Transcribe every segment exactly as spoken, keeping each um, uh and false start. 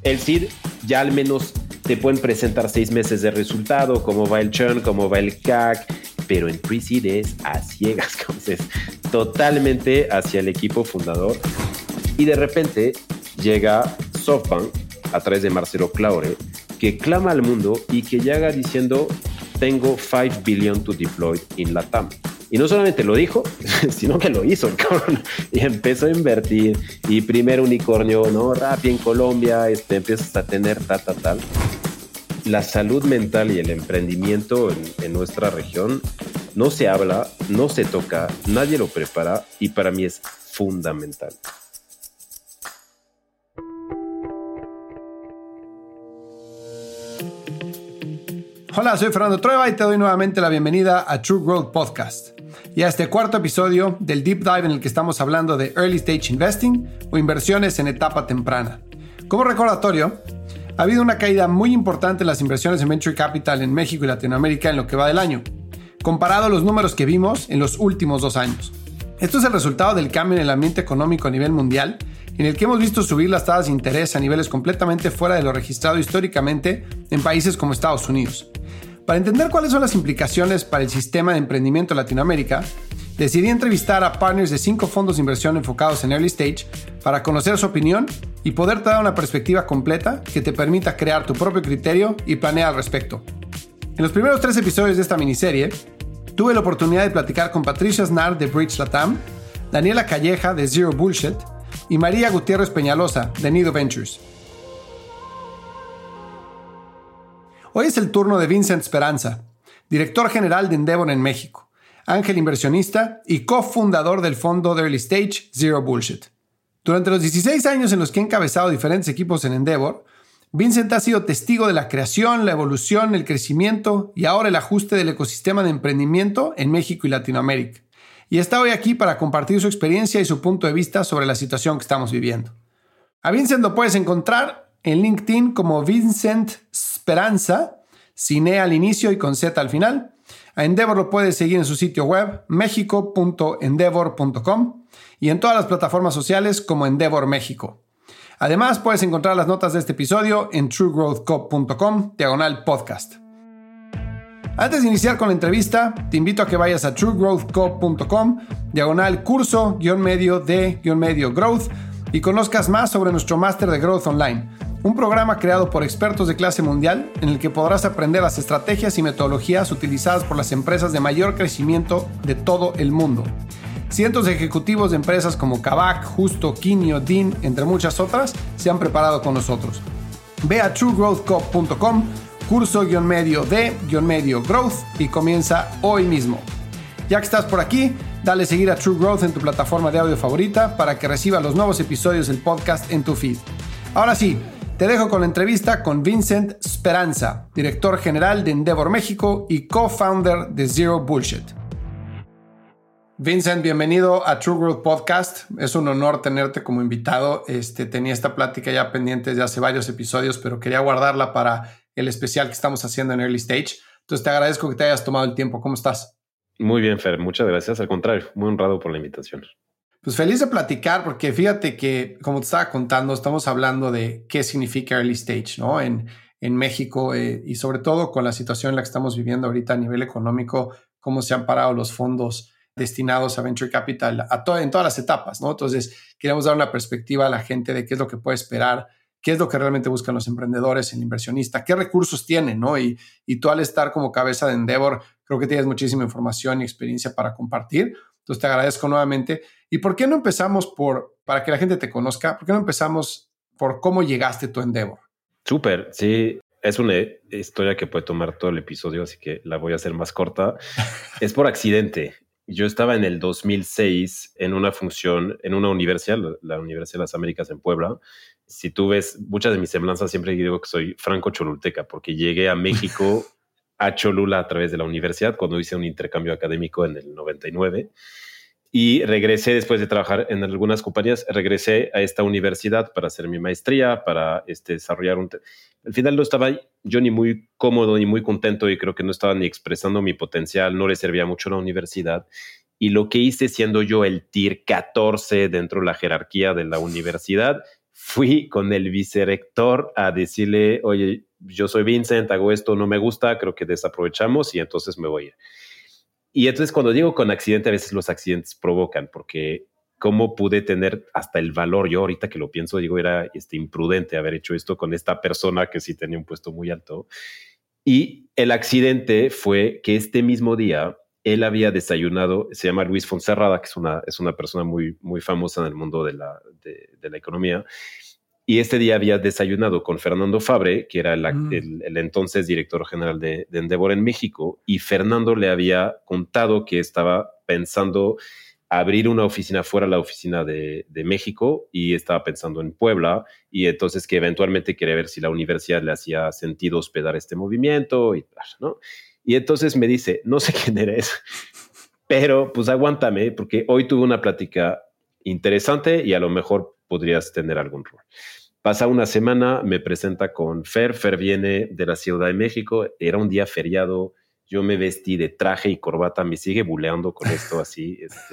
el seed ya al menos te pueden presentar seis meses de resultado, cómo va el churn, cómo va el C A C, pero en pre-seed es a ciegas, entonces totalmente hacia el equipo fundador. Y de repente llega SoftBank a través de Marcelo Claure, que clama al mundo y que llega diciendo: tengo five billion to deploy in LATAM. Y no solamente lo dijo, sino que lo hizo el cabrón. Y empezó a invertir. Y primer unicornio, ¿no? Rappi en Colombia, este, empiezas a tener ta, ta, tal. La salud mental y el emprendimiento en, en nuestra región no se habla, no se toca, nadie lo prepara y para mí es fundamental. Hola, soy Fernando Trueba y te doy nuevamente la bienvenida a True Growth Podcast y a este cuarto episodio del Deep Dive en el que estamos hablando de Early Stage Investing o inversiones en etapa temprana. Como recordatorio, ha habido una caída muy importante en las inversiones en Venture Capital en México y Latinoamérica en lo que va del año, comparado a los números que vimos en los últimos dos años. Esto es el resultado del cambio en el ambiente económico a nivel mundial, en el que hemos visto subir las tasas de interés a niveles completamente fuera de lo registrado históricamente en países como Estados Unidos. Para entender cuáles son las implicaciones para el sistema de emprendimiento en Latinoamérica, decidí entrevistar a partners de cinco fondos de inversión enfocados en Early Stage para conocer su opinión y poderte dar una perspectiva completa que te permita crear tu propio criterio y planear al respecto. En los primeros tres episodios de esta miniserie, tuve la oportunidad de platicar con Patricia Aznar de Bridge LATAM, Daniela Calleja de Zero Bullshit y María Gutiérrez Peñalosa de Nido Ventures. Hoy es el turno de Vincent Speranza, director general de Endeavor en México, ángel inversionista y cofundador del fondo de Early Stage Zero Bullshit. Durante los dieciséis años en los que he encabezado diferentes equipos en Endeavor, Vincent ha sido testigo de la creación, la evolución, el crecimiento y ahora el ajuste del ecosistema de emprendimiento en México y Latinoamérica. Y está hoy aquí para compartir su experiencia y su punto de vista sobre la situación que estamos viviendo. A Vincent lo puedes encontrar en LinkedIn como Vincent Speranza, sin E al inicio y con Z al final. A Endeavor lo puedes seguir en su sitio web mexico punto endeavor punto com y en todas las plataformas sociales como Endeavor México. Además, puedes encontrar las notas de este episodio en true growth co punto com diagonal podcast. Antes de iniciar con la entrevista, te invito a que vayas a true growth co punto com diagonal curso guión medio de guión medio growth y conozcas más sobre nuestro máster de Growth Online, un programa creado por expertos de clase mundial en el que podrás aprender las estrategias y metodologías utilizadas por las empresas de mayor crecimiento de todo el mundo. Cientos de ejecutivos de empresas como Kavak, Justo, Quinio, Dean, entre muchas otras, se han preparado con nosotros. Ve a true growth co punto com, curso guión medio de guión medio growth y comienza hoy mismo. Ya que estás por aquí, dale seguir a True Growth en tu plataforma de audio favorita para que reciba los nuevos episodios del podcast en tu feed. Ahora sí, te dejo con la entrevista con Vincent Speranza, director general de Endeavor México y co-founder de Zero Bullshit. Vincent, bienvenido a True Growth Podcast. Es un honor tenerte como invitado. Este, tenía esta plática ya pendiente desde hace varios episodios, pero quería guardarla para el especial que estamos haciendo en Early Stage. Entonces te agradezco que te hayas tomado el tiempo. ¿Cómo estás? Muy bien, Fer. Muchas gracias. Al contrario, muy honrado por la invitación. Pues feliz de platicar porque fíjate que, como te estaba contando, estamos hablando de qué significa Early Stage, ¿no? En, en México eh, y sobre todo con la situación en la que estamos viviendo ahorita a nivel económico, cómo se han parado los fondos destinados a Venture Capital a to- en todas las etapas, ¿no? Entonces, queremos dar una perspectiva a la gente de qué es lo que puede esperar, qué es lo que realmente buscan los emprendedores, el inversionista, qué recursos tienen, ¿no? Y, y tú al estar como cabeza de Endeavor, creo que tienes muchísima información y experiencia para compartir. Entonces, te agradezco nuevamente. ¿Y por qué no empezamos por, para que la gente te conozca, por qué no empezamos por cómo llegaste tú a Endeavor? Súper, sí. Es una historia que puede tomar todo el episodio, así que la voy a hacer más corta. Es por accidente. Yo estaba en el dos mil seis en una función, en una universidad, la Universidad de las Américas en Puebla. Si tú ves muchas de mis semblanzas, siempre digo que soy franco cholulteca, porque llegué a México, a Cholula, a través de la universidad, cuando hice un intercambio académico en el noventa y nueve. Y regresé, después de trabajar en algunas compañías, regresé a esta universidad para hacer mi maestría, para este, desarrollar un... Te- Al final no estaba yo ni muy cómodo ni muy contento y creo que no estaba ni expresando mi potencial, no le servía mucho a la universidad. Y lo que hice siendo yo el tier catorce dentro de la jerarquía de la universidad fui con el vicerrector a decirle, oye, yo soy Vincent, hago esto, no me gusta, creo que desaprovechamos y entonces me voy a ir. Y entonces cuando digo con accidente, a veces los accidentes provocan, porque cómo pude tener hasta el valor, yo ahorita que lo pienso, digo, era este, imprudente haber hecho esto con esta persona que sí tenía un puesto muy alto. Y el accidente fue que este mismo día él había desayunado, se llama Luis Fonserrada, que es una, es una persona muy, muy famosa en el mundo de la, de, de la economía, y este día había desayunado con Fernando Fabre, que era el, mm. el, el entonces director general de, de Endeavor en México, y Fernando le había contado que estaba pensando abrir una oficina fuera de la oficina de, de México y estaba pensando en Puebla, y entonces que eventualmente quería ver si la universidad le hacía sentido hospedar este movimiento, y, ¿no? Y entonces me dice, no sé quién eres, pero pues aguántame, porque hoy tuve una plática interesante y a lo mejor podrías tener algún rol. Pasa una semana, me presenta con Fer. Fer viene de la Ciudad de México. Era un día feriado. Yo me vestí de traje y corbata. Me sigue buleando con esto así. Este,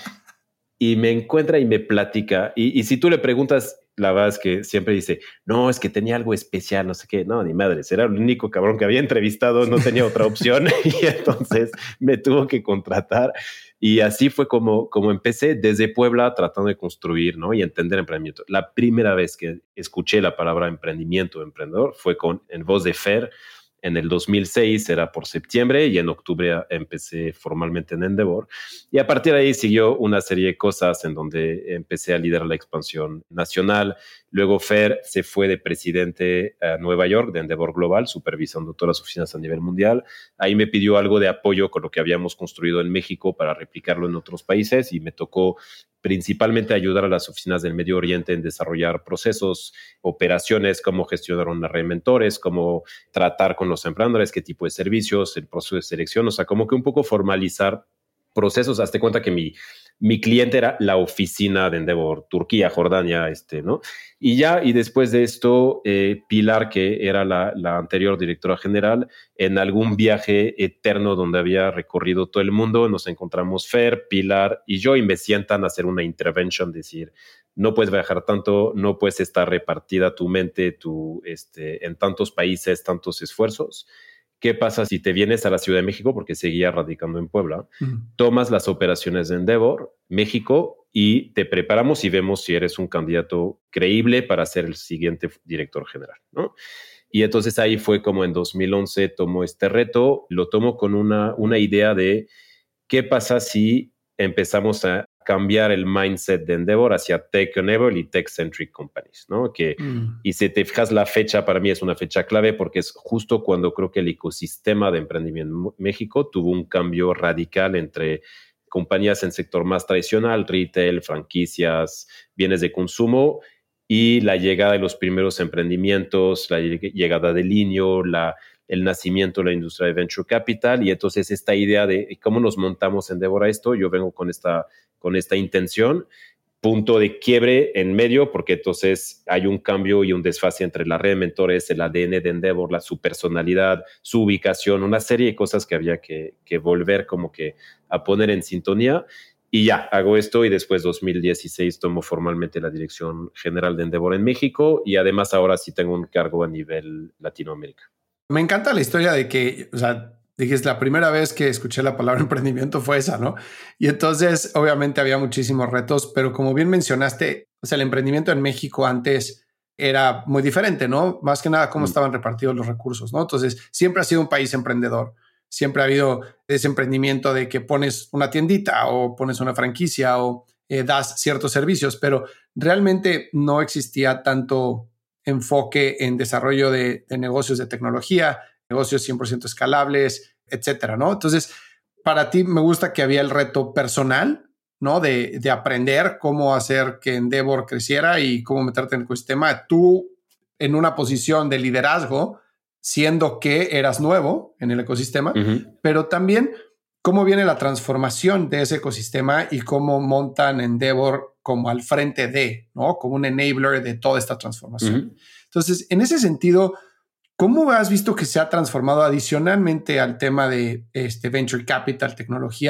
y me encuentra y me platica. Y, y si tú le preguntas, la verdad es que siempre dice, no, es que tenía algo especial, no sé qué. No, ni madres. Era el único cabrón que había entrevistado. No tenía otra opción. Y entonces me tuvo que contratar. Y así fue como, como empecé desde Puebla tratando de construir, ¿no? Y entender emprendimiento. La primera vez que escuché la palabra emprendimiento, emprendedor, fue con, en voz de Fer en el dos mil seis, era por septiembre, y en octubre empecé formalmente en Endeavor. Y a partir de ahí siguió una serie de cosas en donde empecé a liderar la expansión nacional. Luego Fer se fue de presidente a Nueva York de Endeavor Global, supervisando todas las oficinas a nivel mundial. Ahí me pidió algo de apoyo con lo que habíamos construido en México para replicarlo en otros países, y me tocó principalmente ayudar a las oficinas del Medio Oriente en desarrollar procesos, operaciones, cómo gestionar una red de mentores, cómo tratar con los emprendedores, qué tipo de servicios, el proceso de selección, o sea, como que un poco formalizar procesos. Hazte cuenta que mi, mi cliente era la oficina de Endeavor, Turquía, Jordania, este, ¿no? Y ya, y después de esto, eh, Pilar, que era la, la anterior directora general, en algún viaje eterno donde había recorrido todo el mundo, nos encontramos Fer, Pilar y yo, y me sientan a hacer una intervention, decir, no puedes viajar tanto, no puedes estar repartida tu mente tu, este, en tantos países, tantos esfuerzos. ¿Qué pasa si te vienes a la Ciudad de México? Porque seguía radicando en Puebla. Uh-huh. Tomas las operaciones de Endeavor, México, y te preparamos y vemos si eres un candidato creíble para ser el siguiente director general, ¿no? Y entonces ahí fue como en dos mil once tomo este reto, lo tomo con una, una idea de qué pasa si empezamos a cambiar el mindset de Endeavor hacia tech-enabled y tech-centric companies, ¿no? Que, mm. Y si te fijas, la fecha para mí es una fecha clave porque es justo cuando creo que el ecosistema de emprendimiento en México tuvo un cambio radical entre compañías en sector más tradicional, retail, franquicias, bienes de consumo, y la llegada de los primeros emprendimientos, la llegada de Linio, la, el nacimiento de la industria de Venture Capital. Y entonces esta idea de cómo nos montamos en Endeavor a esto, yo vengo con esta, con esta intención, punto de quiebre en medio, porque entonces hay un cambio y un desfase entre la red de mentores, el A D N de Endeavor, la, su personalidad, su ubicación, una serie de cosas que había que, que volver como que a poner en sintonía. Y ya, hago esto y después dos mil dieciséis tomo formalmente la dirección general de Endeavor en México, y además ahora sí tengo un cargo a nivel Latinoamérica. Me encanta la historia de que, o sea, dijiste, la primera vez que escuché la palabra emprendimiento fue esa, ¿no? Y entonces, obviamente, había muchísimos retos, pero como bien mencionaste, o sea, el emprendimiento en México antes era muy diferente, ¿no? Más que nada, cómo mm. estaban repartidos los recursos, ¿no? Entonces, siempre ha sido un país emprendedor. Siempre ha habido ese emprendimiento de que pones una tiendita o pones una franquicia o eh, das ciertos servicios, pero realmente no existía tanto enfoque en desarrollo de, de negocios de tecnología, negocios cien por ciento escalables, etcétera, ¿no? Entonces, para ti me gusta que había el reto personal, ¿no? De, de aprender cómo hacer que Endeavor creciera y cómo meterte en el ecosistema. Tú en una posición de liderazgo, siendo que eras nuevo en el ecosistema, uh-huh. pero también cómo viene la transformación de ese ecosistema y cómo montan Endeavor como al frente de, ¿no? Como un enabler de toda esta transformación. Uh-huh. Entonces, en ese sentido, ¿cómo has visto que se ha transformado adicionalmente al tema de este venture capital, tecnología? O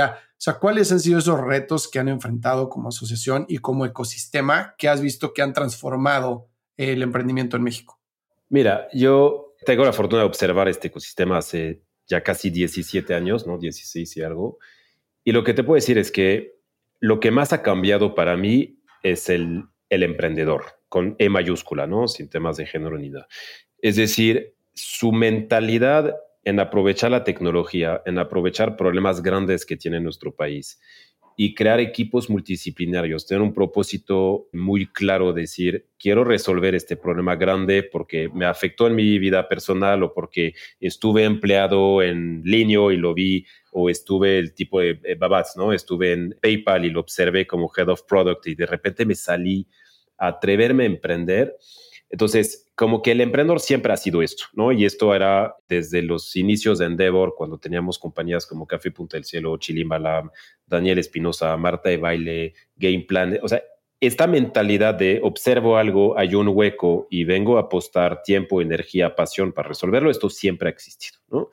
sea, ¿cuáles han sido esos retos que han enfrentado como asociación y como ecosistema que has visto que han transformado el emprendimiento en México? Mira, yo tengo la fortuna de observar este ecosistema hace ya casi diecisiete años, ¿no? dieciséis y algo. Y lo que te puedo decir es que lo que más ha cambiado para mí es el, el emprendedor, con E mayúscula, ¿no? Sin temas de género ni nada. Es decir, su mentalidad en aprovechar la tecnología, en aprovechar problemas grandes que tiene nuestro país y crear equipos multidisciplinarios, tener un propósito muy claro, decir, quiero resolver este problema grande porque me afectó en mi vida personal o porque estuve empleado en Linio y lo vi, o estuve el tipo de eh, Babatz, ¿no? Estuve en PayPal y lo observé como Head of Product y de repente me salí a atreverme a emprender. Entonces, como que el emprendedor siempre ha sido esto, ¿no? Y esto era desde los inicios de Endeavor, cuando teníamos compañías como Café Punta del Cielo, Chilimbalam, Daniel Espinosa, Marta de Baile, Game Plan. O sea, esta mentalidad de observo algo, hay un hueco y vengo a apostar tiempo, energía, pasión para resolverlo, esto siempre ha existido, ¿no?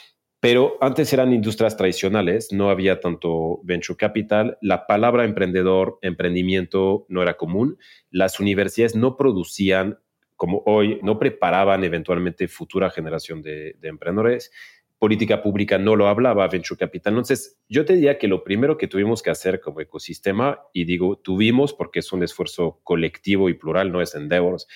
Pero antes eran industrias tradicionales, no había tanto venture capital, la palabra emprendedor, emprendimiento no era común, las universidades no producían como hoy, no preparaban eventualmente futura generación de, de emprendedores, política pública no lo hablaba, venture capital. Entonces, yo te diría que lo primero que tuvimos que hacer como ecosistema, y digo tuvimos porque es un esfuerzo colectivo y plural, no es Endeavors,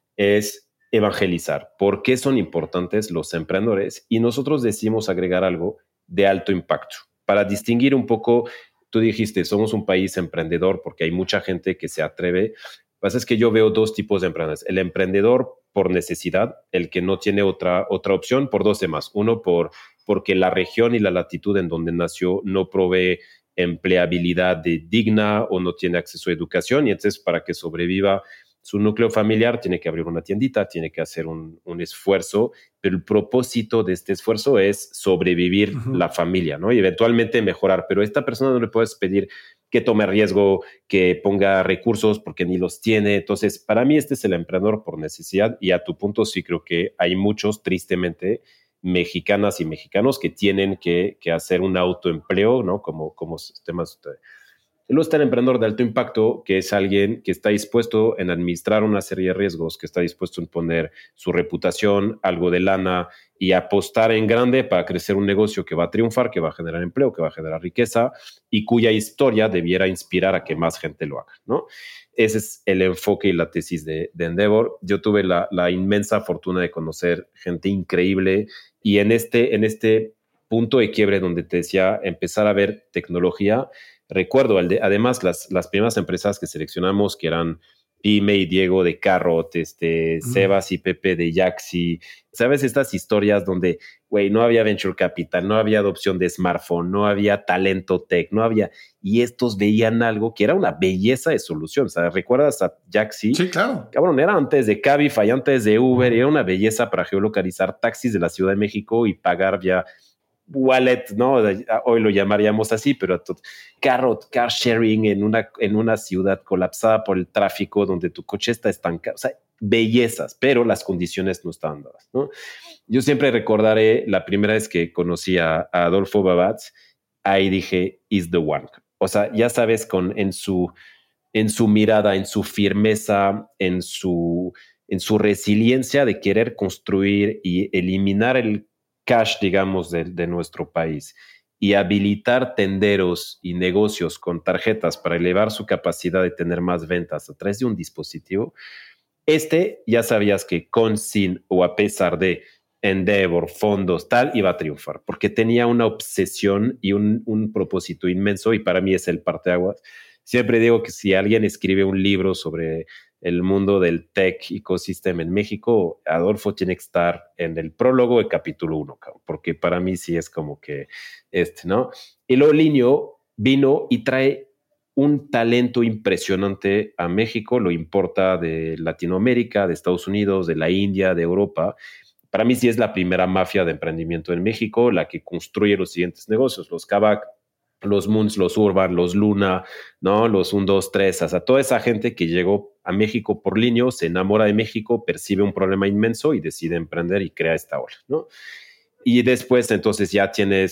es evangelizar. ¿Por qué son importantes los emprendedores? Y nosotros decimos agregar algo de alto impacto para distinguir un poco. Tú dijiste, somos un país emprendedor porque hay mucha gente que se atreve. Lo que pasa es que yo veo dos tipos de emprendedores. El emprendedor por necesidad, el que no tiene otra, otra opción, por dos temas. Uno, por, porque la región y la latitud en donde nació no provee empleabilidad de digna o no tiene acceso a educación, y entonces para que sobreviva su núcleo familiar tiene que abrir una tiendita, tiene que hacer un, un esfuerzo, pero el propósito de este esfuerzo es sobrevivir uh-huh. la familia, ¿no? Y eventualmente mejorar, pero a esta persona no le puedes pedir que tome riesgo, que ponga recursos porque ni los tiene. Entonces, para mí este es el emprendedor por necesidad, y a tu punto sí creo que hay muchos, tristemente, mexicanas y mexicanos que tienen que, que hacer un autoempleo, ¿no? Como, como sistemas... Luego está el emprendedor de alto impacto, que es alguien que está dispuesto en administrar una serie de riesgos, que está dispuesto en poner su reputación, algo de lana y apostar en grande para crecer un negocio que va a triunfar, que va a generar empleo, que va a generar riqueza y cuya historia debiera inspirar a que más gente lo haga, ¿no? Ese es el enfoque y la tesis de, de Endeavor. Yo tuve la, la inmensa fortuna de conocer gente increíble, y en este, en este punto de quiebre donde te decía empezar a ver tecnología. Recuerdo, además, las, las primeras empresas que seleccionamos, que eran Pime y Diego de Carrot, este, mm. Sebas y Pepe de Yaxi. ¿Sabes? Estas historias donde, güey, no había venture capital, no había adopción de smartphone, no había talento tech, no había... Y estos veían algo que era una belleza de solución. O sea, ¿recuerdas a Yaxi? Sí, claro. Cabrón, era antes de Cabify, antes de Uber, mm. era una belleza para geolocalizar taxis de la Ciudad de México y pagar vía wallet, ¿no? Hoy lo llamaríamos así, pero Carrot, car sharing en una, en una ciudad colapsada por el tráfico, donde tu coche está estancado. O sea, bellezas, pero las condiciones no estaban dadas, ¿no? Yo siempre recordaré la primera vez que conocí a, a Adolfo Babatz, ahí dije, is the one. O sea, ya sabes, con, en, su, en su mirada, en su firmeza, en su, en su resiliencia de querer construir y eliminar el cash, digamos, de, de nuestro país, y habilitar tenderos y negocios con tarjetas para elevar su capacidad de tener más ventas a través de un dispositivo. Este ya sabías que con, sin o a pesar de Endeavor, fondos, tal, iba a triunfar, porque tenía una obsesión y un, un propósito inmenso, y para mí es el parteaguas. Siempre digo que si alguien escribe un libro sobre el mundo del tech ecosystem en México, Adolfo tiene que estar en el prólogo de capítulo uno, porque para mí sí es como que este, ¿no? Y luego Linio vino y trae un talento impresionante a México, lo importa de Latinoamérica, de Estados Unidos, de la India, de Europa. Para mí sí es la primera mafia de emprendimiento en México, la que construye los siguientes negocios, los Kavak, los Moons, los Urban, los Luna, ¿no? Los uno, dos, tres, o sea, toda esa gente que llegó a México por Linio, se enamora de México, percibe un problema inmenso y decide emprender y crea esta ola, ¿no? Y después entonces ya tienes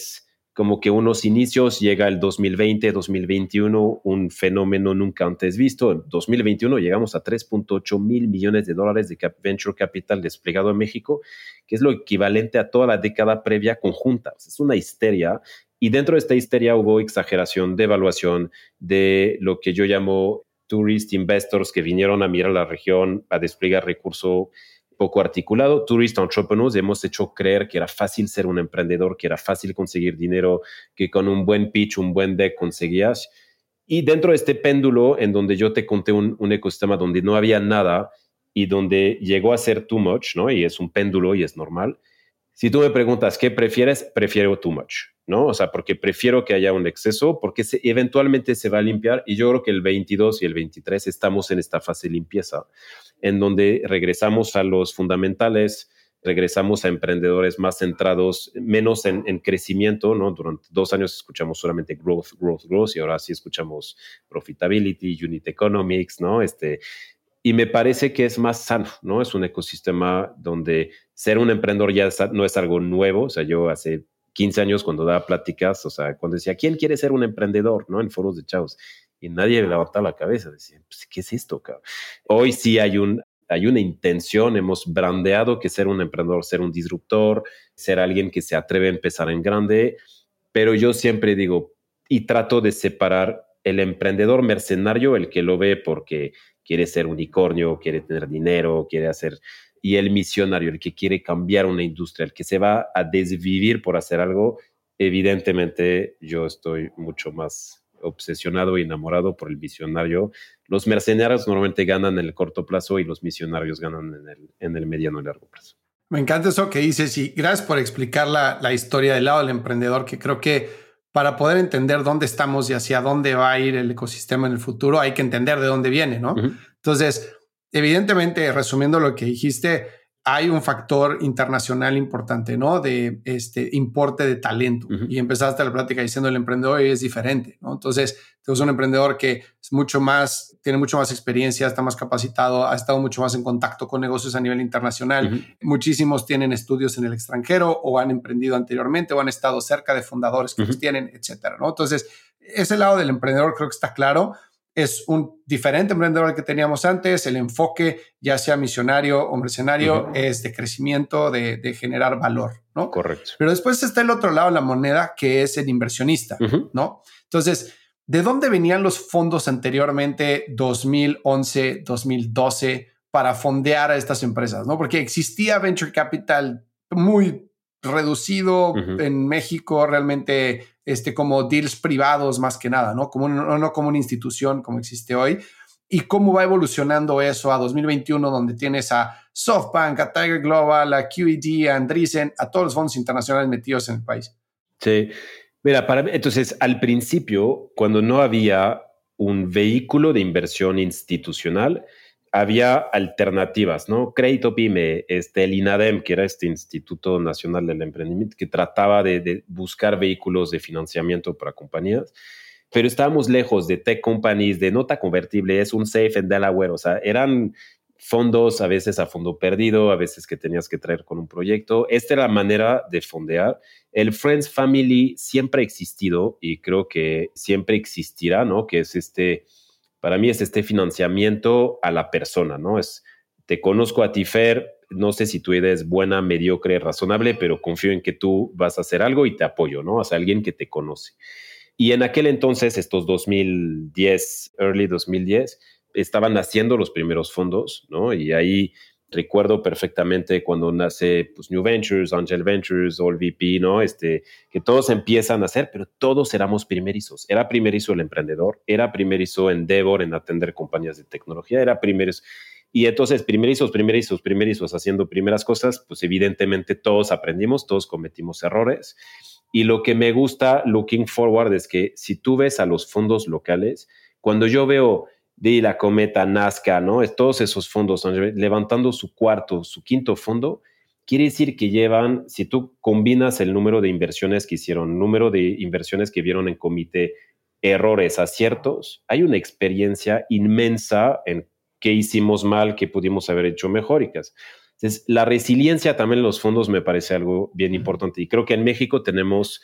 como que unos inicios, llega el dos mil veinte, dos mil veintiuno, un fenómeno nunca antes visto. En dos mil veintiuno llegamos a tres punto ocho mil millones de dólares de cap- venture capital desplegado en México, que es lo equivalente a toda la década previa conjunta. O sea, es una histeria. Y dentro de esta histeria hubo exageración de evaluación de lo que yo llamo tourist investors que vinieron a mirar la región, a desplegar recurso poco articulado. Tourist entrepreneurs, hemos hecho creer que era fácil ser un emprendedor, que era fácil conseguir dinero, que con un buen pitch, un buen deck conseguías. Y dentro de este péndulo, en donde yo te conté un, un ecosistema donde no había nada y donde llegó a ser too much, ¿no? Y es un péndulo y es normal. Si tú me preguntas qué prefieres, prefiero too much, ¿no? O sea, porque prefiero que haya un exceso, porque se, eventualmente se va a limpiar, y yo creo que el veintidós y el veintitrés estamos en esta fase de limpieza, en donde regresamos a los fundamentales, regresamos a emprendedores más centrados, menos en, en crecimiento, ¿no? Durante dos años escuchamos solamente growth, growth, growth, y ahora sí escuchamos profitability, unit economics, ¿no? Este, y me parece que es más sano, ¿no? Es un ecosistema donde ser un emprendedor ya no es algo nuevo. O sea, yo hace quince años cuando daba pláticas, o sea, cuando decía, ¿quién quiere ser un emprendedor? ¿No? En foros de chavos. Y nadie me levantaba la cabeza. Decía, pues, ¿qué es esto, cabrón? Hoy sí hay un, hay una intención, hemos brandeado que ser un emprendedor, ser un disruptor, ser alguien que se atreve a empezar en grande. Pero yo siempre digo, y trato de separar el emprendedor mercenario, el que lo ve porque quiere ser unicornio, quiere tener dinero, quiere hacer, y el misionario, el que quiere cambiar una industria, el que se va a desvivir por hacer algo. Evidentemente yo estoy mucho más obsesionado y enamorado por el visionario. Los mercenarios normalmente ganan en el corto plazo y los misionarios ganan en el, en el mediano y largo plazo. Me encanta eso que dices y gracias por explicar la, la historia del lado del emprendedor, que creo que para poder entender dónde estamos y hacia dónde va a ir el ecosistema en el futuro, hay que entender de dónde viene, ¿no? Uh-huh. Entonces, evidentemente, resumiendo lo que dijiste, hay un factor internacional importante, ¿no? De este importe de talento. Uh-huh. Y empezaste la plática diciendo el emprendedor es diferente, ¿no? Entonces, tenemos un emprendedor que es mucho más, tiene mucho más experiencia, está más capacitado, ha estado mucho más en contacto con negocios a nivel internacional. Uh-huh. Muchísimos tienen estudios en el extranjero o han emprendido anteriormente o han estado cerca de fundadores que uh-huh. los tienen, etcétera, ¿no? Entonces, ese lado del emprendedor creo que está claro. Es un diferente emprendedor al que teníamos antes. El enfoque, ya sea misionario o mercenario, uh-huh. es de crecimiento, de, de generar valor, ¿no? Correcto. Pero después está el otro lado de la moneda, que es el inversionista, uh-huh. ¿no? Entonces, ¿de dónde venían los fondos anteriormente, dos mil once, dos mil doce, para fondear a estas empresas, ¿no? Porque existía venture capital muy reducido uh-huh. en México, realmente este, como deals privados más que nada, ¿no? Como un, no, no como una institución como existe hoy. ¿Y cómo va evolucionando eso a dos mil veintiuno, donde tienes a SoftBank, a Tiger Global, a Q E D, a Andreessen, a todos los fondos internacionales metidos en el país? Sí, mira, para mí, entonces, al principio, cuando no había un vehículo de inversión institucional, había alternativas, ¿no? Crédito Pyme, este, el INADEM, que era este Instituto Nacional del Emprendimiento, que trataba de, de buscar vehículos de financiamiento para compañías, pero estábamos lejos de tech companies, de nota convertible, es un safe en Delaware, o sea, eran fondos a veces a fondo perdido, a veces que tenías que traer con un proyecto. Esta era la manera de fondear. El Friends Family siempre ha existido y creo que siempre existirá, ¿no? Que es este... Para mí es este financiamiento a la persona, ¿no? Es, te conozco a ti, Fer, no sé si tu idea es buena, mediocre, razonable, pero confío en que tú vas a hacer algo y te apoyo, ¿no? O sea, alguien que te conoce. Y en aquel entonces, estos dos mil diez, early dos mil diez, estaban naciendo los primeros fondos, ¿no? Y ahí recuerdo perfectamente cuando nace pues, New Ventures, Angel Ventures, All V P, ¿no? Este, que todos empiezan a hacer, pero todos éramos primerizos. Era primerizo el emprendedor, era primerizo Endeavor en atender compañías de tecnología, era primerizo. Y entonces, primerizos, primerizos, primerizos, haciendo primeras cosas, pues evidentemente todos aprendimos, todos cometimos errores. Y lo que me gusta, looking forward, es que si tú ves a los fondos locales, cuando yo veo de la Cometa, Nazca, ¿no? Todos esos fondos levantando su cuarto, su quinto fondo, quiere decir que llevan, si tú combinas el número de inversiones que hicieron, número de inversiones que vieron en comité, errores, aciertos, hay una experiencia inmensa en qué hicimos mal, qué pudimos haber hecho mejor y qué. Entonces, la resiliencia también en los fondos me parece algo bien importante y creo que en México tenemos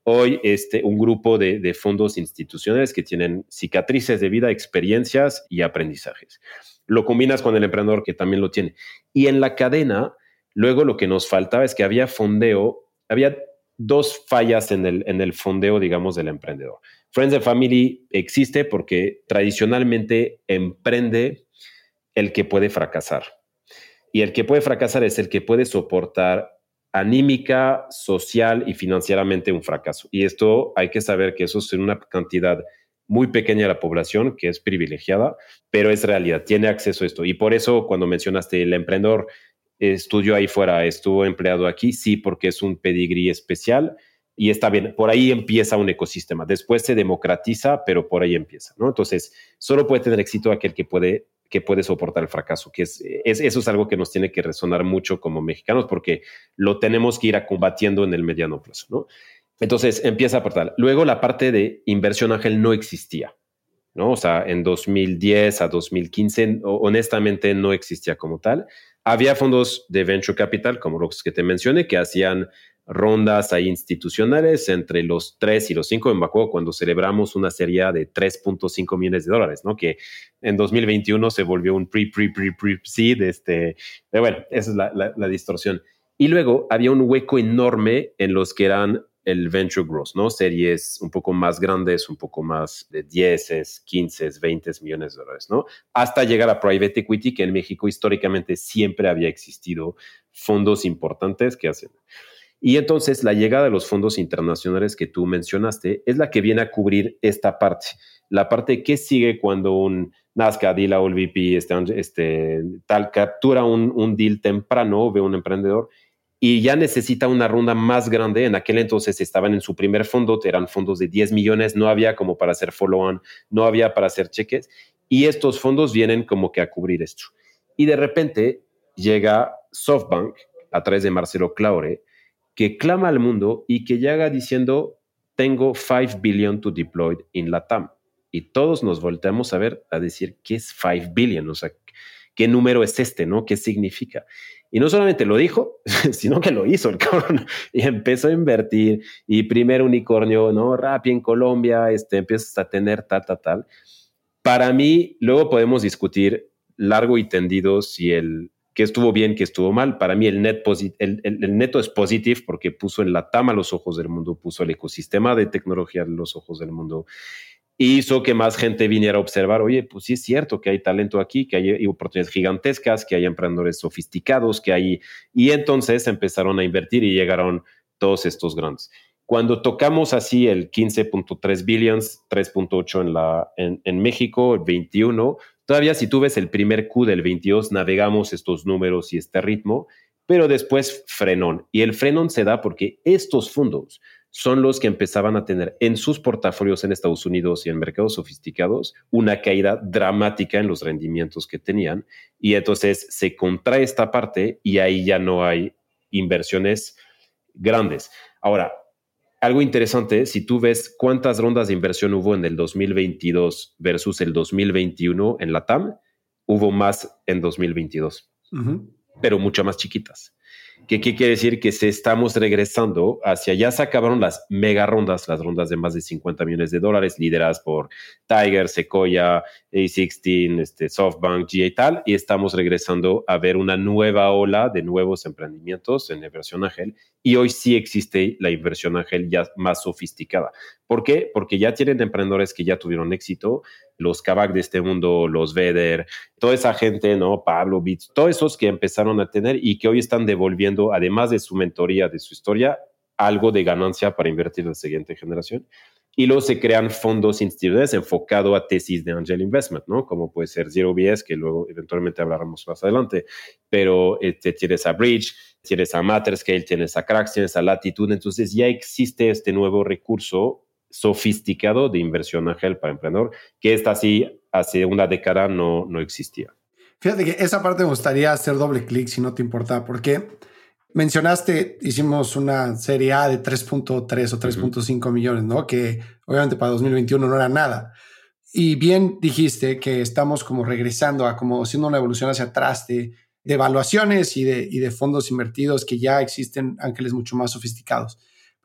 hoy este, un grupo de, de fondos institucionales que tienen cicatrices de vida, experiencias y aprendizajes. Lo combinas con el emprendedor que también lo tiene. Y en la cadena, luego lo que nos faltaba es que había fondeo, había dos fallas en el, en el fondeo, digamos, del emprendedor. Friends and Family existe porque tradicionalmente emprende el que puede fracasar. Y el que puede fracasar es el que puede soportar anímica, social y financieramente un fracaso. Y esto hay que saber que eso es una cantidad muy pequeña de la población que es privilegiada, pero es realidad, tiene acceso a esto. Y por eso cuando mencionaste el emprendedor, estudió ahí fuera, estuvo empleado aquí, sí, porque es un pedigrí especial y está bien. Por ahí empieza un ecosistema. Después se democratiza, pero por ahí empieza, ¿no? Entonces, solo puede tener éxito aquel que puede que puede soportar el fracaso, que es, es, eso es algo que nos tiene que resonar mucho como mexicanos porque lo tenemos que ir a combatiendo en el mediano plazo, ¿no? Entonces empieza a aportar. Luego la parte de inversión ángel no existía, ¿no? O sea, en dos mil diez a dos mil quince, honestamente no existía como tal. Había fondos de venture capital, como los que te mencioné, que hacían rondas ahí institucionales entre los tres y los cinco. Me acuerdo cuando celebramos una serie de tres punto cinco millones de dólares, ¿no? Que en dos mil veintiuno se volvió un pre, pre, pre, pre, seed. Este, pero bueno, esa es la, la, la distorsión. Y luego había un hueco enorme en los que eran el venture growth, ¿no? Series un poco más grandes, un poco más de diez, quince, veinte millones de dólares, ¿no? Hasta llegar a private equity, que en México históricamente siempre había existido fondos importantes que hacen. Y entonces la llegada de los fondos internacionales que tú mencionaste es la que viene a cubrir esta parte. La parte que sigue cuando un Nazca, Dila o el V P este, este, tal, captura un, un deal temprano, ve un emprendedor y ya necesita una ronda más grande. En aquel entonces estaban en su primer fondo, eran fondos de diez millones, no había como para hacer follow-on, no había para hacer cheques. Y estos fondos vienen como que a cubrir esto. Y de repente llega SoftBank a través de Marcelo Claure, que clama al mundo y que llega diciendo, tengo five billion to deploy in LATAM. Y todos nos volteamos a ver, a decir, ¿qué es five billion? O sea, ¿qué número es este, no? ¿Qué significa? Y no solamente lo dijo, sino que lo hizo el cabrón. Y empezó a invertir. Y primer unicornio, ¿no? Rappi en Colombia, este, empiezas a tener tal, tal, tal. Para mí, luego podemos discutir largo y tendido si el que estuvo bien, que estuvo mal. Para mí el, net posit- el, el, el neto es positivo porque puso en LATAM a los ojos del mundo, puso el ecosistema de tecnología a los ojos del mundo, hizo que más gente viniera a observar, oye, pues sí es cierto que hay talento aquí, que hay oportunidades gigantescas, que hay emprendedores sofisticados, que hay... Y entonces empezaron a invertir y llegaron todos estos grandes. Cuando tocamos así el quince punto tres billions, tres punto ocho en, la, en, en México, el veintiuno, todavía si tú ves el primer Q del veintidós, navegamos estos números y este ritmo, pero después frenón. Y el frenón se da porque estos fondos son los que empezaban a tener en sus portafolios en Estados Unidos y en mercados sofisticados una caída dramática en los rendimientos que tenían. Y entonces se contrae esta parte y ahí ya no hay inversiones grandes. Ahora, algo interesante, si tú ves cuántas rondas de inversión hubo en el dos mil veintidós versus el dos mil veintiuno en LATAM, hubo más en dos mil veintidós, uh-huh. pero mucho más chiquitas. ¿Qué, ¿Qué quiere decir? Que se estamos regresando hacia, ya se acabaron las mega rondas, las rondas de más de cincuenta millones de dólares, lideradas por Tiger, Sequoia, A dieciséis, este, SoftBank, G A y tal, y estamos regresando a ver una nueva ola de nuevos emprendimientos en inversión ángel, y hoy sí existe la inversión ángel ya más sofisticada. ¿Por qué? Porque ya tienen emprendedores que ya tuvieron éxito, los Kavak de este mundo, los Vedder, toda esa gente, ¿no? Pablo Bits, todos esos que empezaron a tener y que hoy están devolviendo, además de su mentoría, de su historia, algo de ganancia para invertir en la siguiente generación. Y luego se crean fondos institucionales enfocados a tesis de angel investment, ¿no? Como puede ser Zero B S, que luego eventualmente hablaremos más adelante. Pero este, tienes a Bridge, tienes a Matterscale, tienes a Cracks, tienes a Latitude. Entonces ya existe este nuevo recurso sofisticado de inversión ángel para emprendedor, que esta sí hace una década no, no existía. Fíjate que esa parte me gustaría hacer doble clic si no te importa, porque mencionaste, hicimos una serie A de tres punto tres o tres punto cinco uh-huh. millones, ¿no? Que obviamente para dos mil veintiuno no era nada. Y bien dijiste que estamos como regresando a como haciendo una evolución hacia atrás de, de evaluaciones y de, y de fondos invertidos que ya existen ángeles mucho más sofisticados.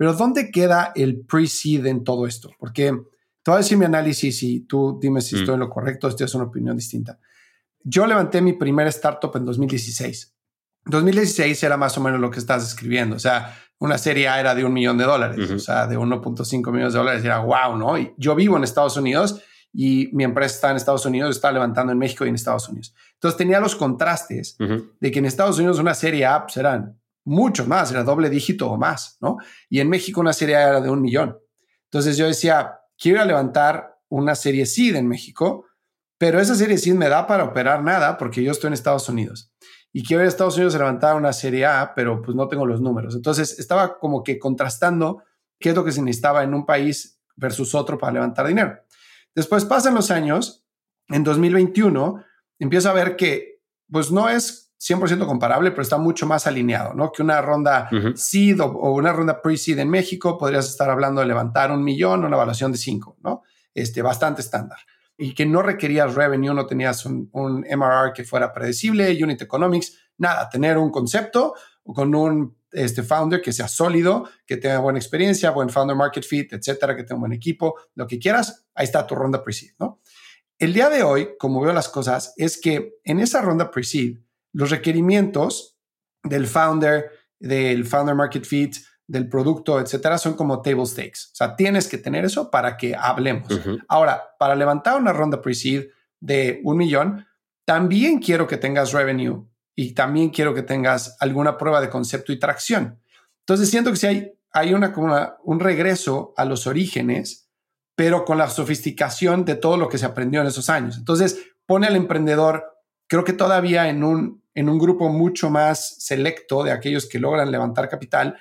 Pero ¿dónde queda el pre-seed en todo esto? Porque te voy a decir mi análisis y tú dime si mm. estoy en lo correcto, esta es una opinión distinta. Yo levanté mi primer startup en dos mil dieciséis. dos mil dieciséis era más o menos lo que estás escribiendo. O sea, una serie A era de un millón de dólares, uh-huh. o sea, de uno punto cinco millones de dólares. Era wow, ¿no? Y yo vivo en Estados Unidos y mi empresa está en Estados Unidos, está levantando en México y en Estados Unidos. Entonces tenía los contrastes uh-huh. de que en Estados Unidos una serie A pues, eran mucho más, era doble dígito o más, ¿no? Y en México una serie A era de un millón. Entonces yo decía, quiero ir a levantar una serie seed en México, pero esa serie seed me da para operar nada porque yo estoy en Estados Unidos. Y quiero ir a Estados Unidos a levantar una serie A, pero pues no tengo los números. Entonces estaba como que contrastando qué es lo que se necesitaba en un país versus otro para levantar dinero. Después pasan los años, en dos mil veintiuno empiezo a ver que pues no es cien por ciento comparable, pero está mucho más alineado, ¿no? Que una ronda uh-huh. seed o, o una ronda pre-seed en México podrías estar hablando de levantar un millón, una evaluación de cinco, ¿no? Este, bastante estándar. Y que no requerías revenue, no tenías un, un M R R que fuera predecible, unit economics, nada, tener un concepto con un este, founder que sea sólido, que tenga buena experiencia, buen founder market fit, etcétera, que tenga un buen equipo, lo que quieras, ahí está tu ronda pre-seed, ¿no? El día de hoy, como veo las cosas, es que en esa ronda pre-seed, los requerimientos del founder, del founder market fit, del producto, etcétera, son como table stakes. O sea, tienes que tener eso para que hablemos. Uh-huh. Ahora, para levantar una ronda pre-seed de un millón, también quiero que tengas revenue y también quiero que tengas alguna prueba de concepto y tracción. Entonces, siento que si hay, hay una, una, un regreso a los orígenes, pero con la sofisticación de todo lo que se aprendió en esos años. Entonces, pone al emprendedor, creo que todavía en un, en un grupo mucho más selecto de aquellos que logran levantar capital,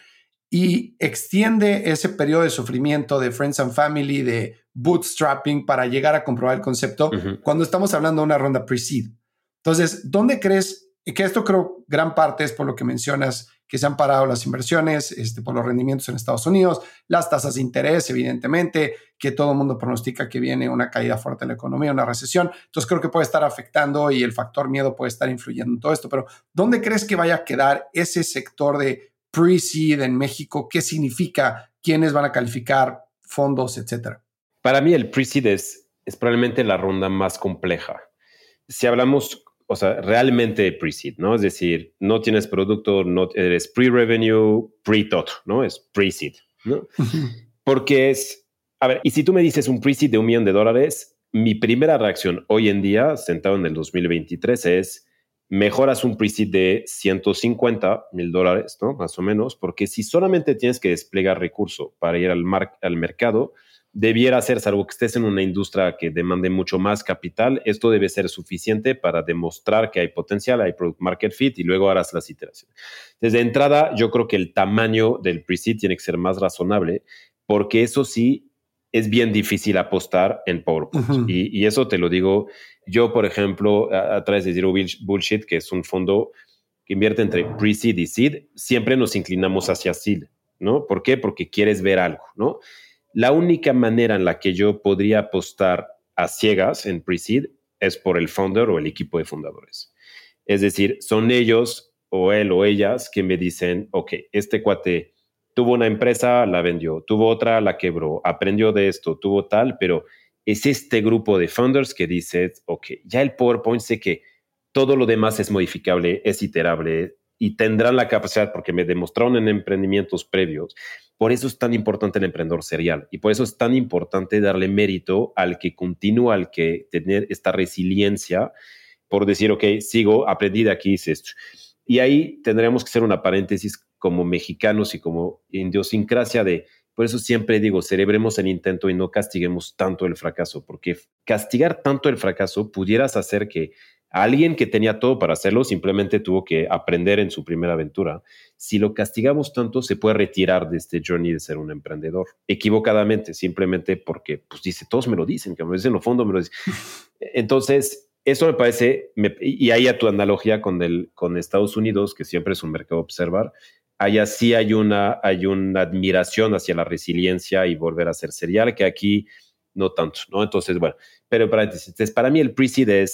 y extiende ese periodo de sufrimiento de friends and family, de bootstrapping para llegar a comprobar el concepto uh-huh. cuando estamos hablando de una ronda pre-seed. Entonces, ¿dónde crees que esto creo gran parte es por lo que mencionas que se han parado las inversiones, este, por los rendimientos en Estados Unidos, las tasas de interés, evidentemente, que todo el mundo pronostica que viene una caída fuerte en la economía, una recesión. Entonces, creo que puede estar afectando y el factor miedo puede estar influyendo en todo esto. Pero, ¿dónde crees que vaya a quedar ese sector de pre-seed en México? ¿Qué significa? ¿Quiénes van a calificar fondos, etcétera? Para mí el pre-seed es, es probablemente la ronda más compleja. Si hablamos, o sea, realmente de pre-seed, ¿no? Es decir, no tienes producto, no eres pre-revenue, pre-todo, ¿no? Es pre-seed, ¿no? Porque es, a ver, y si tú me dices un pre-seed de un millón de dólares, mi primera reacción hoy en día, sentado en el dos mil veintitrés, es mejoras un pre-seed de ciento cincuenta mil dólares, ¿no? Más o menos, porque si solamente tienes que desplegar recurso para ir al, mar- al mercado, debiera ser, salvo que estés en una industria que demande mucho más capital, esto debe ser suficiente para demostrar que hay potencial, hay product market fit y luego harás las iteraciones. Desde entrada, yo creo que el tamaño del pre-seed tiene que ser más razonable, porque eso sí es bien difícil apostar en PowerPoint. Uh-huh. Y, y eso te lo digo yo, por ejemplo, a, a través de Zero Bullshit, que es un fondo que invierte entre pre-seed y seed, siempre nos inclinamos hacia seed, ¿no? ¿Por qué? Porque quieres ver algo, ¿no? La única manera en la que yo podría apostar a ciegas en pre-seed es por el founder o el equipo de fundadores. Es decir, son ellos o él o ellas que me dicen, ok, este cuate tuvo una empresa, la vendió, tuvo otra, la quebró, aprendió de esto, tuvo tal, pero es este grupo de founders que dice, ok, ya el PowerPoint sé que todo lo demás es modificable, es iterable y tendrán la capacidad porque me demostraron en emprendimientos previos. Por eso es tan importante el emprendedor serial y por eso es tan importante darle mérito al que continúa, al que tener esta resiliencia por decir, ok, sigo, aprendí de aquí, hice esto. Y ahí tendríamos que hacer una paréntesis como mexicanos y como idiosincrasia de, por eso siempre digo, celebremos el intento y no castiguemos tanto el fracaso, porque castigar tanto el fracaso pudieras hacer que alguien que tenía todo para hacerlo simplemente tuvo que aprender en su primera aventura. Si lo castigamos tanto, se puede retirar de este journey de ser un emprendedor equivocadamente, simplemente porque, pues dice, todos me lo dicen, que me lo dicen en el fondo, me lo dicen. Entonces, eso me parece, me, y ahí a tu analogía con, el, con Estados Unidos, que siempre es un mercado a observar, allá sí hay una, hay una admiración hacia la resiliencia y volver a ser serial, que aquí no tanto, ¿no? Entonces, bueno, pero paréntesis, para mí el pre-seed es